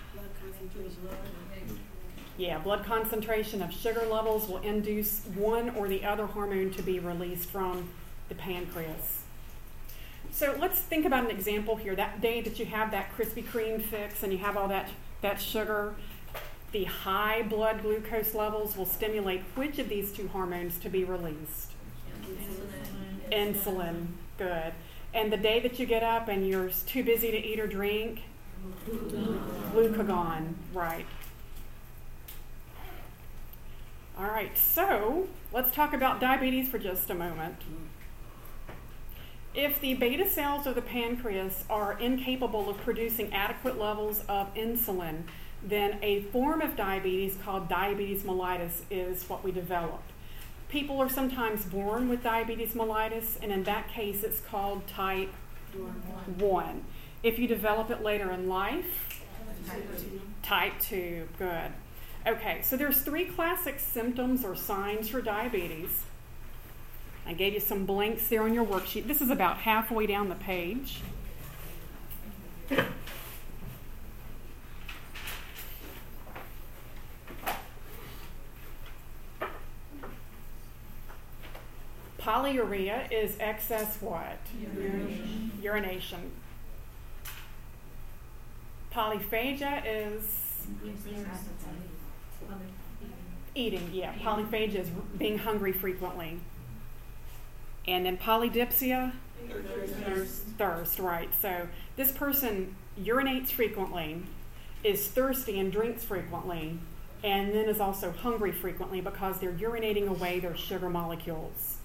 Yeah, blood concentration of sugar levels will induce one or the other hormone to be released from the pancreas. So let's think about an example here. That day that you have that Krispy Kreme fix and you have all that, that sugar, the high blood glucose levels will stimulate which of these two hormones to be released? Insulin, good. And the day that you get up and you're too busy to eat or drink, glucagon, right. All right, so let's talk about diabetes for just a moment. If the beta cells of the pancreas are incapable of producing adequate levels of insulin, then a form of diabetes called diabetes mellitus is what we develop. People are sometimes born with diabetes mellitus, and in that case it's called type one. If you develop it later in life, type two. Type two, good. Okay, so there's three classic symptoms or signs for diabetes. I gave you some blanks there on your worksheet. This is about halfway down the page. Polyuria is excess what? Urination. Urination. Polyphagia is eating, yeah. Polyphagia is being hungry frequently. And then polydipsia? Thirst. Thirst, right. So this person urinates frequently, is thirsty and drinks frequently, and then is also hungry frequently because they're urinating away their sugar molecules.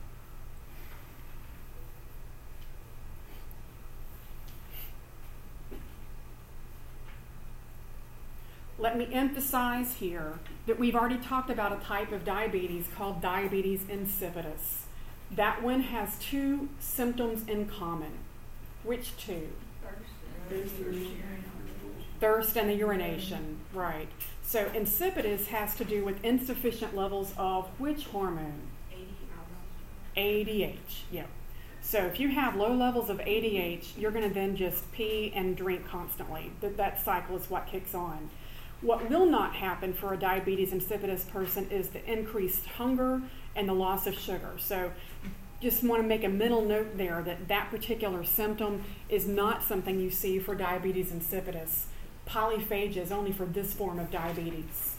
Let me emphasize here that we've already talked about a type of diabetes called diabetes insipidus. That one has two symptoms in common. Which two? Thirst. Thirst and the urination, right. So insipidus has to do with insufficient levels of which hormone? A D H, yeah. So if you have low levels of A D H, you're going to then just pee and drink constantly. That, that cycle is what kicks on. What will not happen for a diabetes insipidus person is the increased hunger and the loss of sugar. So just want to make a mental note there that that particular symptom is not something you see for diabetes insipidus. Polyphagia is only for this form of diabetes.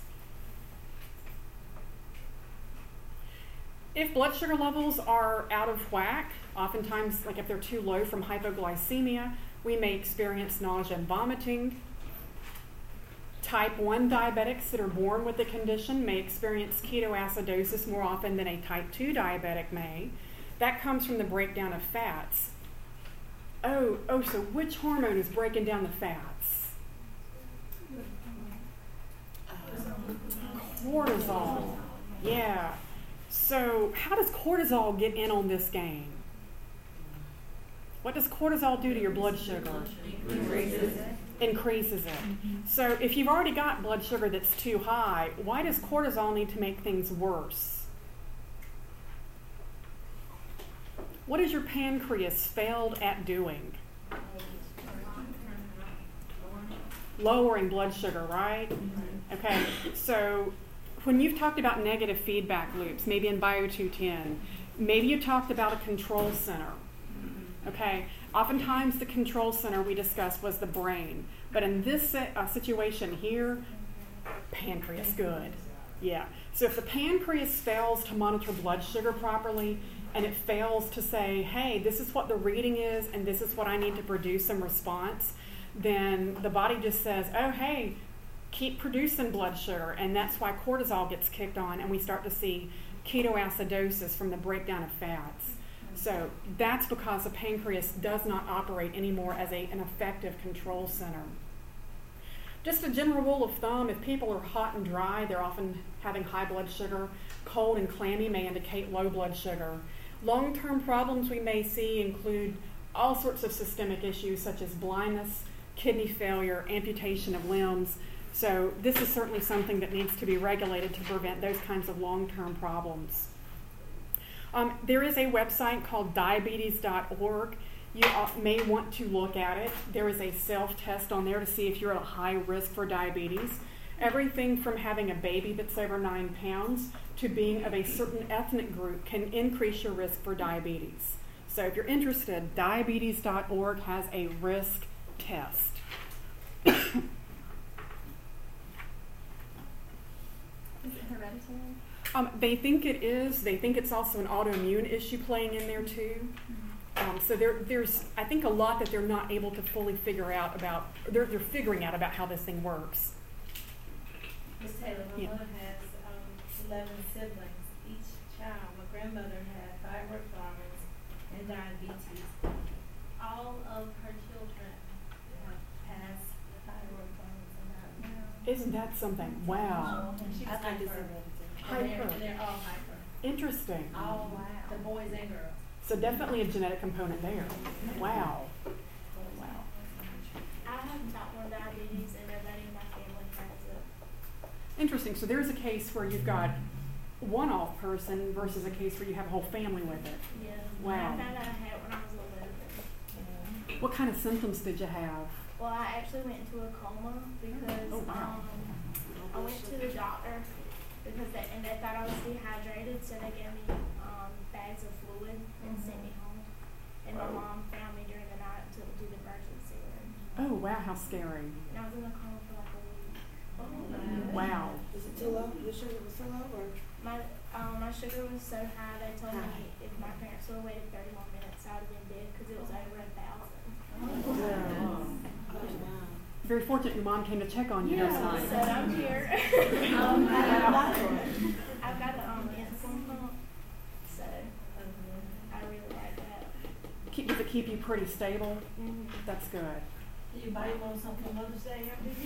If blood sugar levels are out of whack, oftentimes, like if they're too low from hypoglycemia, we may experience nausea and vomiting. Type one diabetics that are born with the condition may experience ketoacidosis more often than a type two diabetic may. That comes from the breakdown of fats. Oh, oh, so which hormone is breaking down the fats? Cortisol. Yeah. So how does cortisol get in on this game? What does cortisol do to your blood sugar? Increases it. Increases it. Mm-hmm. So if you've already got blood sugar that's too high, why does cortisol need to make things worse? What has your pancreas failed at doing? Lowering blood sugar, right? Mm-hmm. Okay, so when you've talked about negative feedback loops, maybe in Bio two ten, maybe you talked about a control center. Okay, oftentimes the control center we discussed was the brain, but in this uh, situation here, pancreas, good. Yeah, so if the pancreas fails to monitor blood sugar properly, and it fails to say, hey, this is what the reading is, and this is what I need to produce in response, then the body just says, oh, hey, keep producing blood sugar, and that's why cortisol gets kicked on, and we start to see ketoacidosis from the breakdown of fats. So that's because the pancreas does not operate anymore as a, an effective control center. Just a general rule of thumb, if people are hot and dry, they're often having high blood sugar. Cold and clammy may indicate low blood sugar. Long-term problems we may see include all sorts of systemic issues such as blindness, kidney failure, amputation of limbs. So this is certainly something that needs to be regulated to prevent those kinds of long-term problems. Um, there is a website called diabetes dot org. You may want to look at it. There is a self-test on there to see if you're at a high risk for diabetes. Everything from having a baby that's over nine pounds to being of a certain ethnic group can increase your risk for diabetes. So if you're interested, diabetes dot org has a risk test. Is it hereditary? Um, they think it is. They think it's also an autoimmune issue playing in there too. Um, so there, there's, I think, a lot that they're not able to fully figure out about. They're, they're figuring out about how this thing works. Miz Taylor, my Yeah. mother has um, eleven siblings. Each child, my grandmother had thyroid problems and diabetes. All of her children have passed thyroid problems and diabetes. Isn't that something? Wow. And she I was think it's hyper. hereditary. And they're, Hyper. and they're all hyper. Interesting. All the boys and girls. So definitely a genetic component there. Wow. Wow. I have type one diabetes, and nobody in my family has it. Interesting. So there's a case where you've got one-off person versus a case where you have a whole family with it. Yeah. Wow. I found out I had it when I was eleven. What kind of symptoms did you have? Well, I actually went into a coma because Oh, wow. um, I went to the doctor because they, and they thought I was dehydrated, so they gave me um, bags of fluid and sent me home. And my mom found me during the night and took me to the emergency room. Oh, wow, how scary. And I was in the coma for like a week. Wow. Is it too low? Your sugar was too low, or? My um, my sugar was so high, they told me if my parents would have waited thirty more minutes, I would have been dead because it was over a thousand. Oh, wow. Very fortunate your mom came to check on you Yeah, last night. so I'm here. um, I've got a um, insulin pump, so I really like that. Keep, does it keep you pretty stable? Mm-hmm. That's good. Did you buy your mom something for Mother's Day?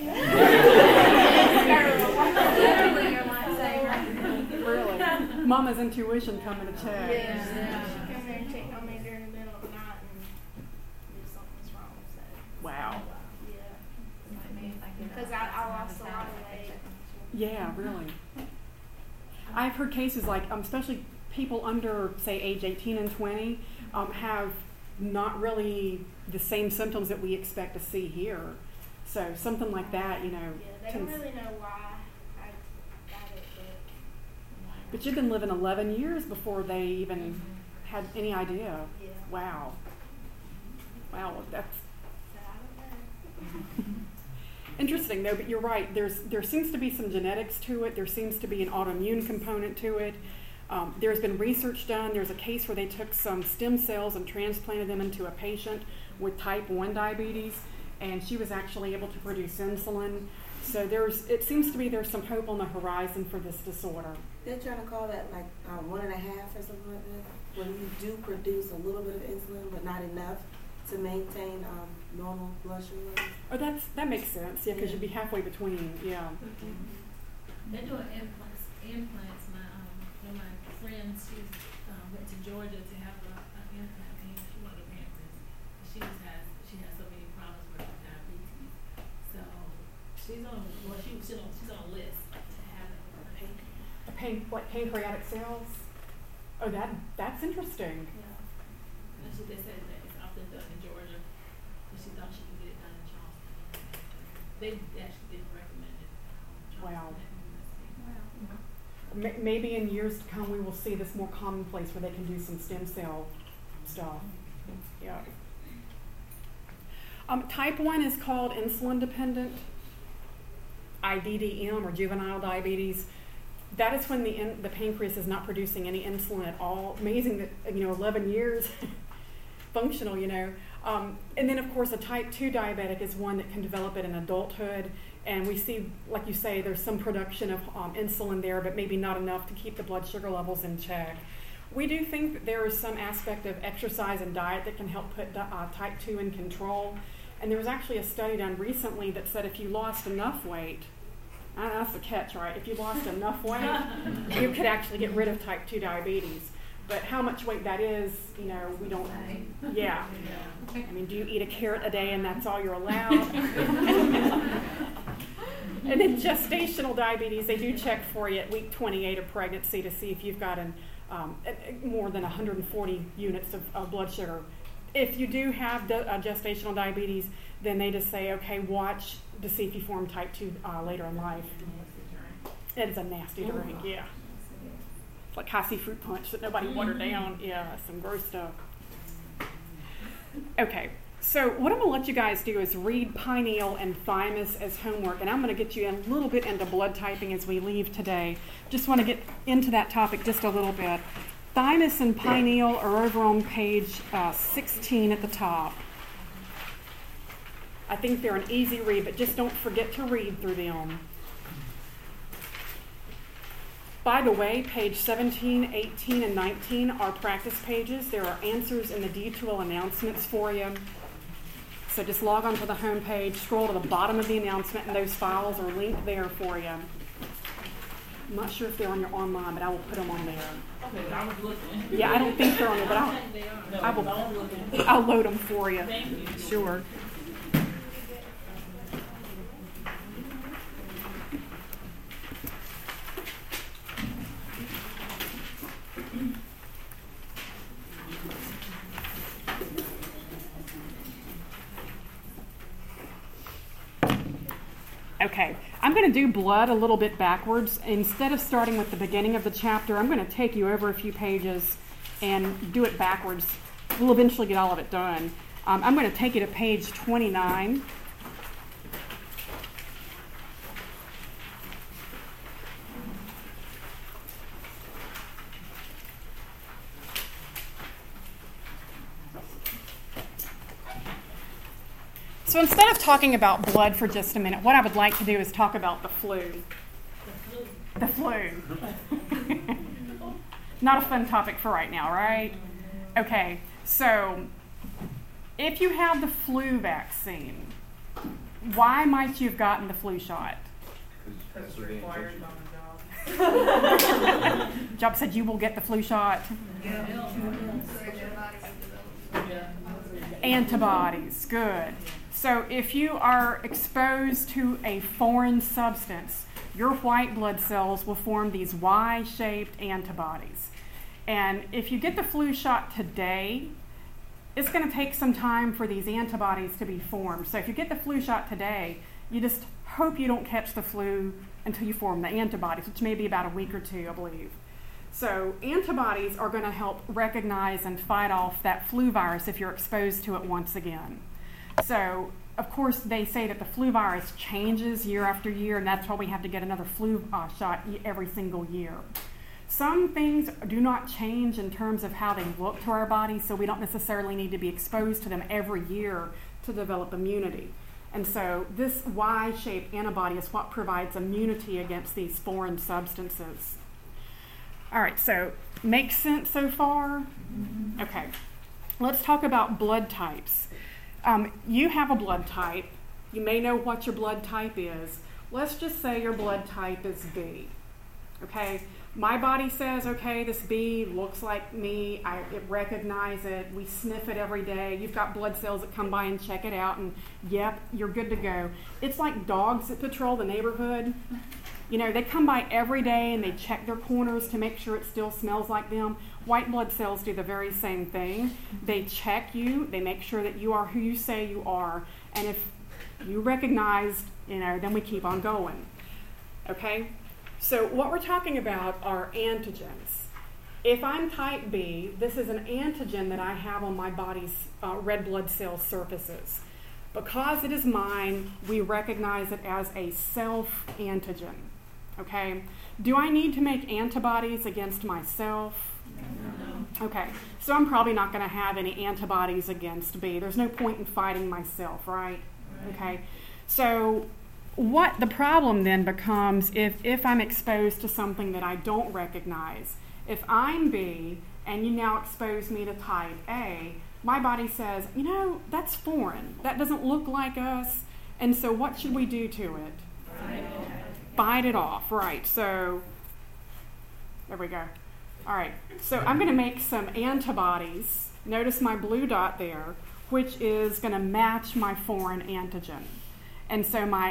Literally your lifesaver. Really? Mama's intuition coming to check. Yeah. She came there and checked on me during the middle of the night and knew something's wrong. So. Wow. Yeah. Because I, I lost a lot of weight. Yeah, really. I've heard cases like, um, especially people under, say, age eighteen and twenty, um, have not really the same symptoms that we expect to see here. So something like that, you know. Yeah, they don't really know why I got it, but. But you've been living eleven years before they even had any idea. Yeah. Wow. Wow, that's So I don't know. interesting though, but you're right. There's there seems to be some genetics to it. There seems to be an autoimmune component to it. Um, there's been research done. There's a case where they took some stem cells and transplanted them into a patient with type one diabetes, and she was actually able to produce insulin. So there's it seems to be there's some hope on the horizon for this disorder. They're trying to call that like um, one and a half or something like that, when you do produce a little bit of insulin but not enough to maintain um, normal blood sugar levels. Oh, that's that makes sense. Yeah, because you'd be halfway between. Yeah. They're doing implants. Implants. My um, one of my friends, she um, went to Georgia to have a, an implant made. She wanted implants. She just has she has so many problems with her diabetes. So she's on well she she's on she's on a list to have it. A pan, what pancreatic cells? Oh, that that's interesting. Yeah. And she they said that it's often done in Georgia, but she thought she could get it done in Charleston. They actually didn't recommend it. Um, Wow. Charleston. M- maybe in years to come we will see this more commonplace where they can do some stem cell stuff. Yeah. Um, type one is called insulin dependent, I D D M or juvenile diabetes. That is when the in, the pancreas is not producing any insulin at all. Amazing that, you know, eleven years functional, you know. Um, and then, of course, a type two diabetic is one that can develop it in adulthood. And we see, like you say, there's some production of um, insulin there, but maybe not enough to keep the blood sugar levels in check. We do think that there is some aspect of exercise and diet that can help put uh, type two in control. And there was actually a study done recently that said if you lost enough weight, and that's the catch, right? If you lost enough weight, you could actually get rid of type two diabetes. But how much weight that is, you know, we don't, yeah. I mean, do you eat a carrot a day and that's all you're allowed? And then gestational diabetes, they do check for you at week twenty-eight of pregnancy to see if you've got an, um, more than one hundred forty units of, of blood sugar. If you do have the, uh, gestational diabetes, then they just say, okay, watch to see if you form type two uh, later in life. It is a nasty drink, yeah. It's like high C fruit punch that nobody watered down. Yeah, some gross stuff. Okay, So what I'm going to let you guys do is read pineal and thymus as homework, and I'm going to get you a little bit into blood typing as we leave today. Just want to get into that topic just a little bit. Thymus and pineal are over on page uh, sixteen at the top. I think they're an easy read, but just don't forget to read through them. By the way, page seventeen, eighteen, and nineteen are practice pages. There are answers in the D two L announcements for you. So just log on to the home page, scroll to the bottom of the announcement, and those files are linked there for you. I'm not sure if they're on your online, but I will put them on there. Okay, I was looking. Yeah, I don't think they're on there, but I'll, They are. I will, I'll load them for you. Thank you. Sure. Okay, I'm going to do blood a little bit backwards. Instead of starting with the beginning of the chapter, I'm going to take you over a few pages and do it backwards. We'll eventually get all of it done. Um, I'm going to take you to page twenty-nine. So instead of talking about blood for just a minute, what I would like to do is talk about the flu. The flu. Not a fun topic for right now, right? Okay, so if you have the flu vaccine, why might you have gotten the flu shot? Because it's required on the job. Job said you will get the flu shot. Yeah. Antibodies, good. So if you are exposed to a foreign substance, your white blood cells will form these Y-shaped antibodies. And if you get the flu shot today, it's going to take some time for these antibodies to be formed. So if you get the flu shot today, you just hope you don't catch the flu until you form the antibodies, which may be about a week or two, I believe. So antibodies are going to help recognize and fight off that flu virus if you're exposed to it once again. So, of course, they say that the flu virus changes year after year, and that's why we have to get another flu uh, shot every single year. Some things do not change in terms of how they look to our body, so we don't necessarily need to be exposed to them every year to develop immunity. And so this Y-shaped antibody is what provides immunity against these foreign substances. All right, so makes sense so far? Mm-hmm. Okay, let's talk about blood types. Um, you have a blood type. You may know what your blood type is. Let's just say your blood type is B. Okay, my body says, okay, this B looks like me. I it recognize it. We sniff it every day. You've got blood cells that come by and check it out, and yep, you're good to go. It's like dogs that patrol the neighborhood. You know, they come by every day and they check their corners to make sure it still smells like them. White blood cells do the very same thing. They check you. They make sure that you are who you say you are. And if you recognize, you know, then we keep on going. Okay? So what we're talking about are antigens. If I'm type B, this is an antigen that I have on my body's uh, red blood cell surfaces. Because it is mine, we recognize it as a self-antigen. Okay? Do I need to make antibodies against myself? No. Okay, so I'm probably not going to have any antibodies against B. There's no point in fighting myself, right? Right. Okay, so what the problem then becomes if, if I'm exposed to something that I don't recognize. If I'm B and you now expose me to type A, my body says, you know, that's foreign. That doesn't look like us. And so what should we do to it? Fight it off. Fight it off, right. So, there we go. All right, so I'm going to make some antibodies. Notice my blue dot there, which is going to match my foreign antigen. And so my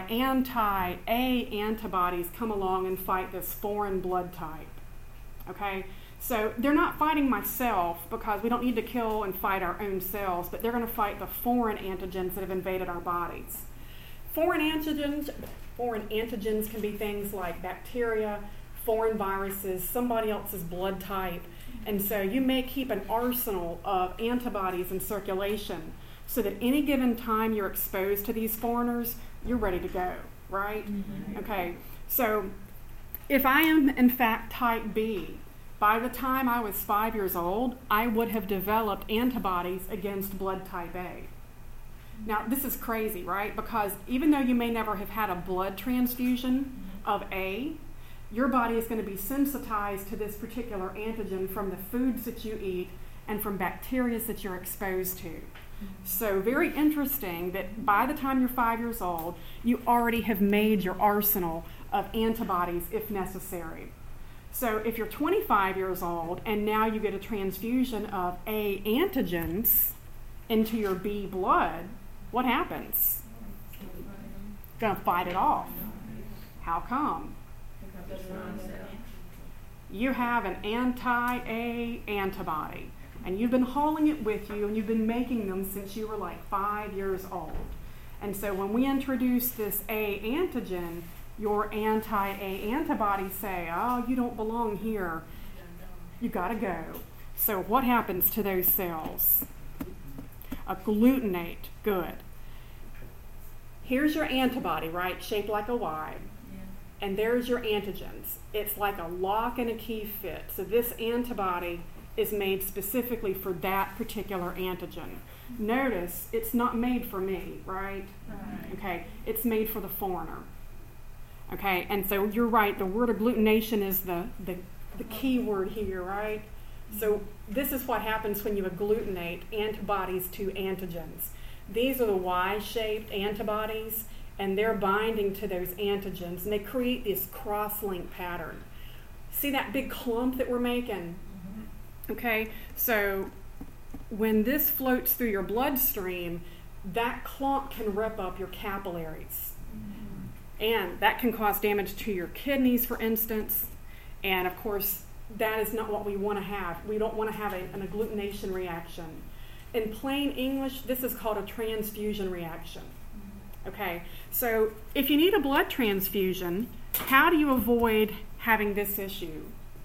anti-A antibodies come along and fight this foreign blood type. Okay? So they're not fighting myself because we don't need to kill and fight our own cells, but they're going to fight the foreign antigens that have invaded our bodies. Foreign antigens, foreign antigens can be things like bacteria, foreign viruses, somebody else's blood type. And so you may keep an arsenal of antibodies in circulation so that any given time you're exposed to these foreigners, you're ready to go, right? Mm-hmm. Okay, so if I am in fact type B, by the time I was five years old, I would have developed antibodies against blood type A. Now, this is crazy, right? Because even though you may never have had a blood transfusion of A, your body is going to be sensitized to this particular antigen from the foods that you eat and from bacteria that you're exposed to. So very interesting that by the time you're five years old, you already have made your arsenal of antibodies if necessary. So if you're twenty-five years old and now you get a transfusion of A antigens into your B blood, what happens? Gonna fight it off. How come? You have an anti-A antibody, and you've been hauling it with you, and you've been making them since you were like five years old. And so when we introduce this A antigen, your anti-A antibodies say, oh, you don't belong here. You gotta go. So what happens to those cells? Agglutinate. Good. Here's your antibody, right? Shaped like a Y. Yeah. And there's your antigens. It's like a lock and a key fit. So this antibody is made specifically for that particular antigen. Notice it's not made for me, right? Right. Okay. It's made for the foreigner. Okay. And so you're right. The word agglutination is the, the, the key word here, right? So this is what happens when you agglutinate antibodies to antigens. These are the Y-shaped antibodies, and they're binding to those antigens, and they create this cross-link pattern. See that big clump that we're making? Mm-hmm. Okay, so when this floats through your bloodstream, that clump can rip up your capillaries. Mm-hmm. And that can cause damage to your kidneys, for instance, and of course, that is not what we want to have. We don't want to have a, an agglutination reaction. In plain English, this is called a transfusion reaction. Okay, so if you need a blood transfusion, how do you avoid having this issue?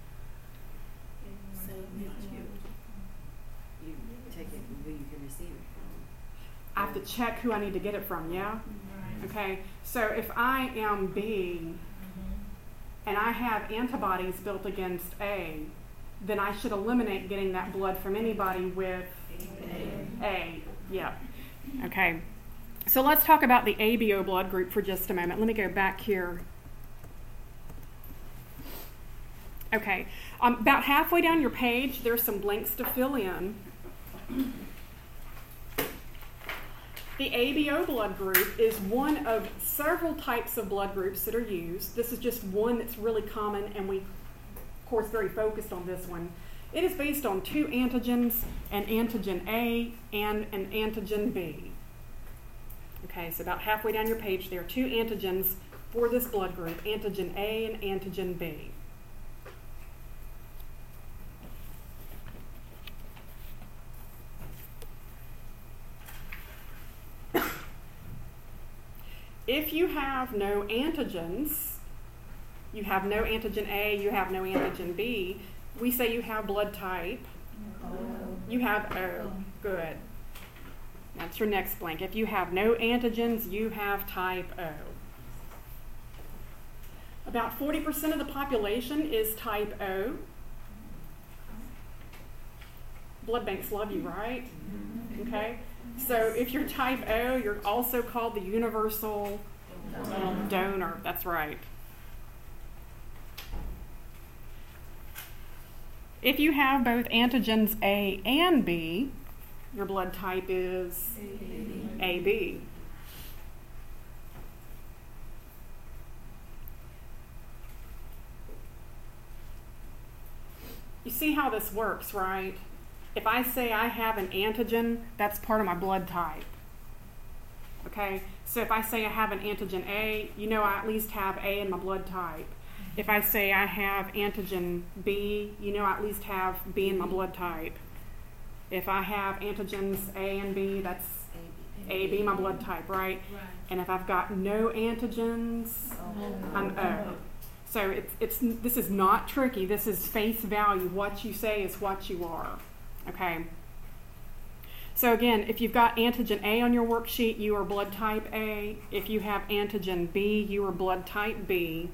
So you, you take it from who you can receive it from. I have to check who I need to get it from, yeah? Okay, so if I am B, and I have antibodies built against A, then I should eliminate getting that blood from anybody with A. A. Yeah. Okay. So let's talk about the A B O blood group for just a moment. Let me go back here. Okay. Um, about halfway down your page, there's some blanks to fill in. The A B O blood group is one of several types of blood groups that are used. This is just one that's really common, and we, of course, very focused on this one. It is based on two antigens, an antigen A and an antigen B. Okay, so about halfway down your page, there are two antigens for this blood group, antigen A and antigen B. If you have no antigens, you have no antigen A, you have no antigen B, we say you have blood type. O. You have O. Good. That's your next blank. If you have no antigens, you have type O. About forty percent of the population is type O. Blood banks love you, right? Okay. So if you're type O, you're also called the universal um, donor. That's right. If you have both antigens A and B, your blood type is A B. You see how this works, right? If I say I have an antigen, that's part of my blood type. Okay? So if I say I have an antigen A, you know I at least have A in my blood type. If I say I have antigen B, you know I at least have B in my blood type. If I have antigens A and B, that's A B, my blood type, right? Right. And if I've got no antigens, oh. I'm O. So it's, it's, this is not tricky. This is face value. What you say is what you are. Okay. So again, if you've got antigen A on your worksheet, you are blood type A. If you have antigen B, you are blood type B.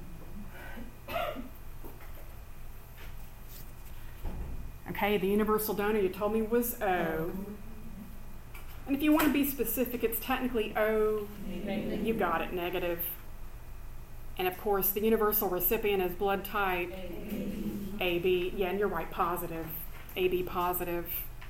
Okay, the universal donor you told me was O. And if you want to be specific, it's technically O. Negative. You got it, negative. And of course, the universal recipient is blood type A B. Yeah, and you're right, positive. A B positive.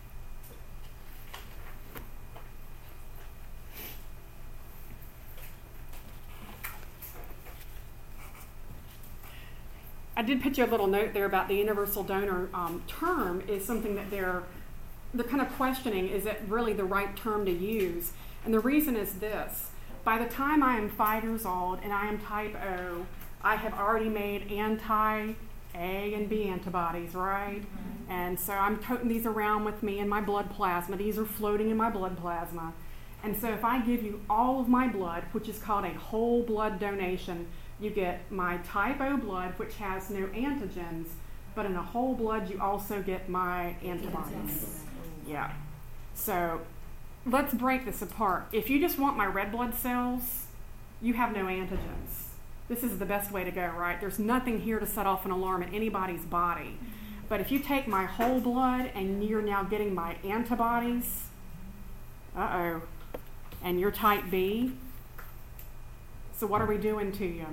I did put you a little note there about the universal donor um, term is something that they're they're kind of questioning, is it really the right term to use? And the reason is this. By the time I am five years old and I am type O, I have already made anti-A and B antibodies, right? Mm-hmm. And so I'm toting these around with me in my blood plasma. These are floating in my blood plasma. And so if I give you all of my blood, which is called a whole blood donation, you get my type O blood, which has no antigens, but in a whole blood, you also get my antibodies. Yeah. So let's break this apart. If you just want my red blood cells, you have no antigens. This is the best way to go, right? There's nothing here to set off an alarm in anybody's body. But if you take my whole blood and you're now getting my antibodies, uh-oh, and you're type B, so what are we doing to you?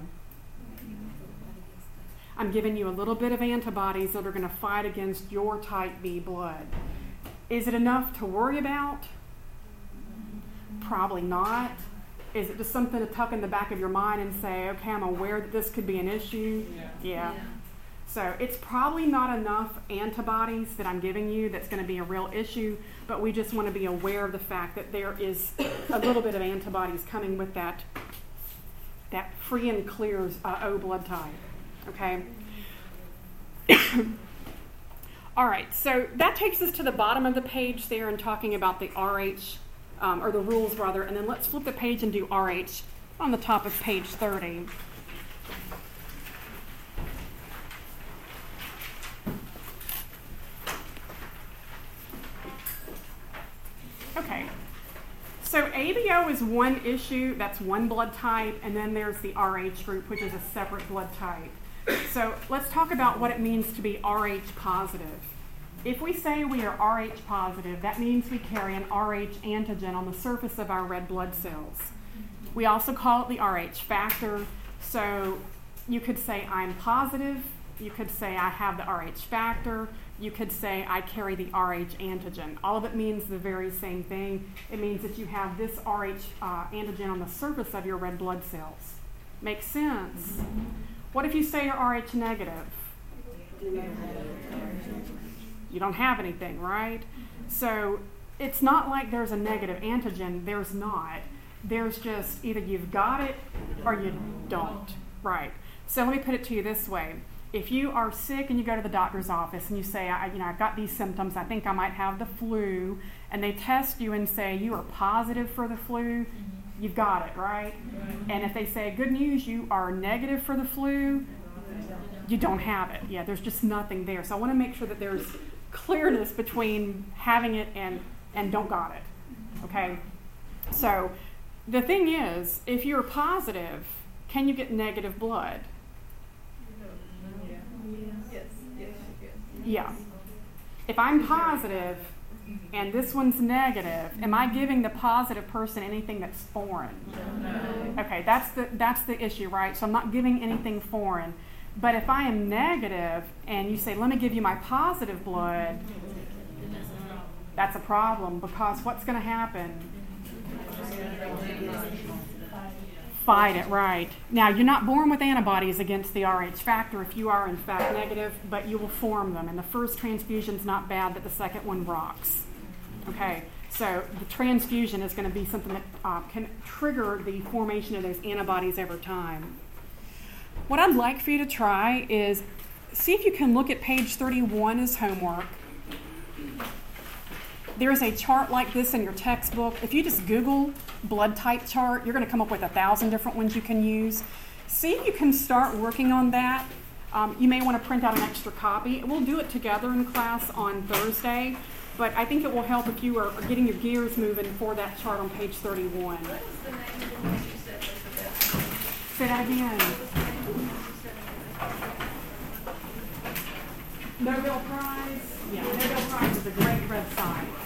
I'm giving you a little bit of antibodies that are going to fight against your type B blood. Is it enough to worry about? Probably not. Is it just something to tuck in the back of your mind and say, okay, I'm aware that this could be an issue? Yeah. Yeah. yeah. So it's probably not enough antibodies that I'm giving you that's going to be a real issue, but we just want to be aware of the fact that there is a little bit of antibodies coming with that that free and clear uh, O blood type, okay? All right, so that takes us to the bottom of the page there and talking about the R H, um, or the rules rather, and then let's flip the page and do R H on the top of page thirty. Okay. So A B O is one issue, that's one blood type, and then there's the R H group, which is a separate blood type. So let's talk about what it means to be R H positive. If we say we are R H positive, that means we carry an R H antigen on the surface of our red blood cells. We also call it the R H factor. So you could say I'm positive, you could say I have the R H factor, you could say I carry the R H antigen. All of it means the very same thing. It means that you have this R H uh, antigen on the surface of your red blood cells. Makes sense? Mm-hmm. What if you say you're R H negative? You don't have anything, right? So it's not like there's a negative antigen. There's not. There's just either you've got it or you don't, right? So let me put it to you this way. If you are sick and you go to the doctor's office and you say, I, you know, I've got these symptoms, I think I might have the flu, and they test you and say you are positive for the flu, you've got it, right? And if they say, good news, you are negative for the flu, you don't have it. Yeah, there's just nothing there. So I want to make sure that there's clearness between having it and, and don't got it, okay? So the thing is, if you're positive, can you get negative blood? Yeah. If I'm positive and this one's negative, am I giving the positive person anything that's foreign? No. Okay, that's the that's the issue, right? So I'm not giving anything foreign. But if I am negative and you say, let me give you my positive blood, that's a problem, because what's going to happen? Fight it, right. Now, you're not born with antibodies against the R H factor if you are in fact negative, but you will form them. And the first transfusion's not bad, but the second one rocks. Okay, so the transfusion is going to be something that uh, can trigger the formation of those antibodies over time. What I'd like for you to try is see if you can look at page thirty-one as homework. There's a chart like this in your textbook. If you just Google blood type chart, you're going to come up with a thousand different ones you can use. See if you can start working on that. Um, you may want to print out an extra copy. We'll do it together in class on Thursday. but I think it will help if you are are getting your gears moving for that chart on page thirty-one. What was the name of the one you said was the best one? Say that again. What was the name of the one you said was the best one? Nobel Prize. Yeah, Nobel Prize is a great website.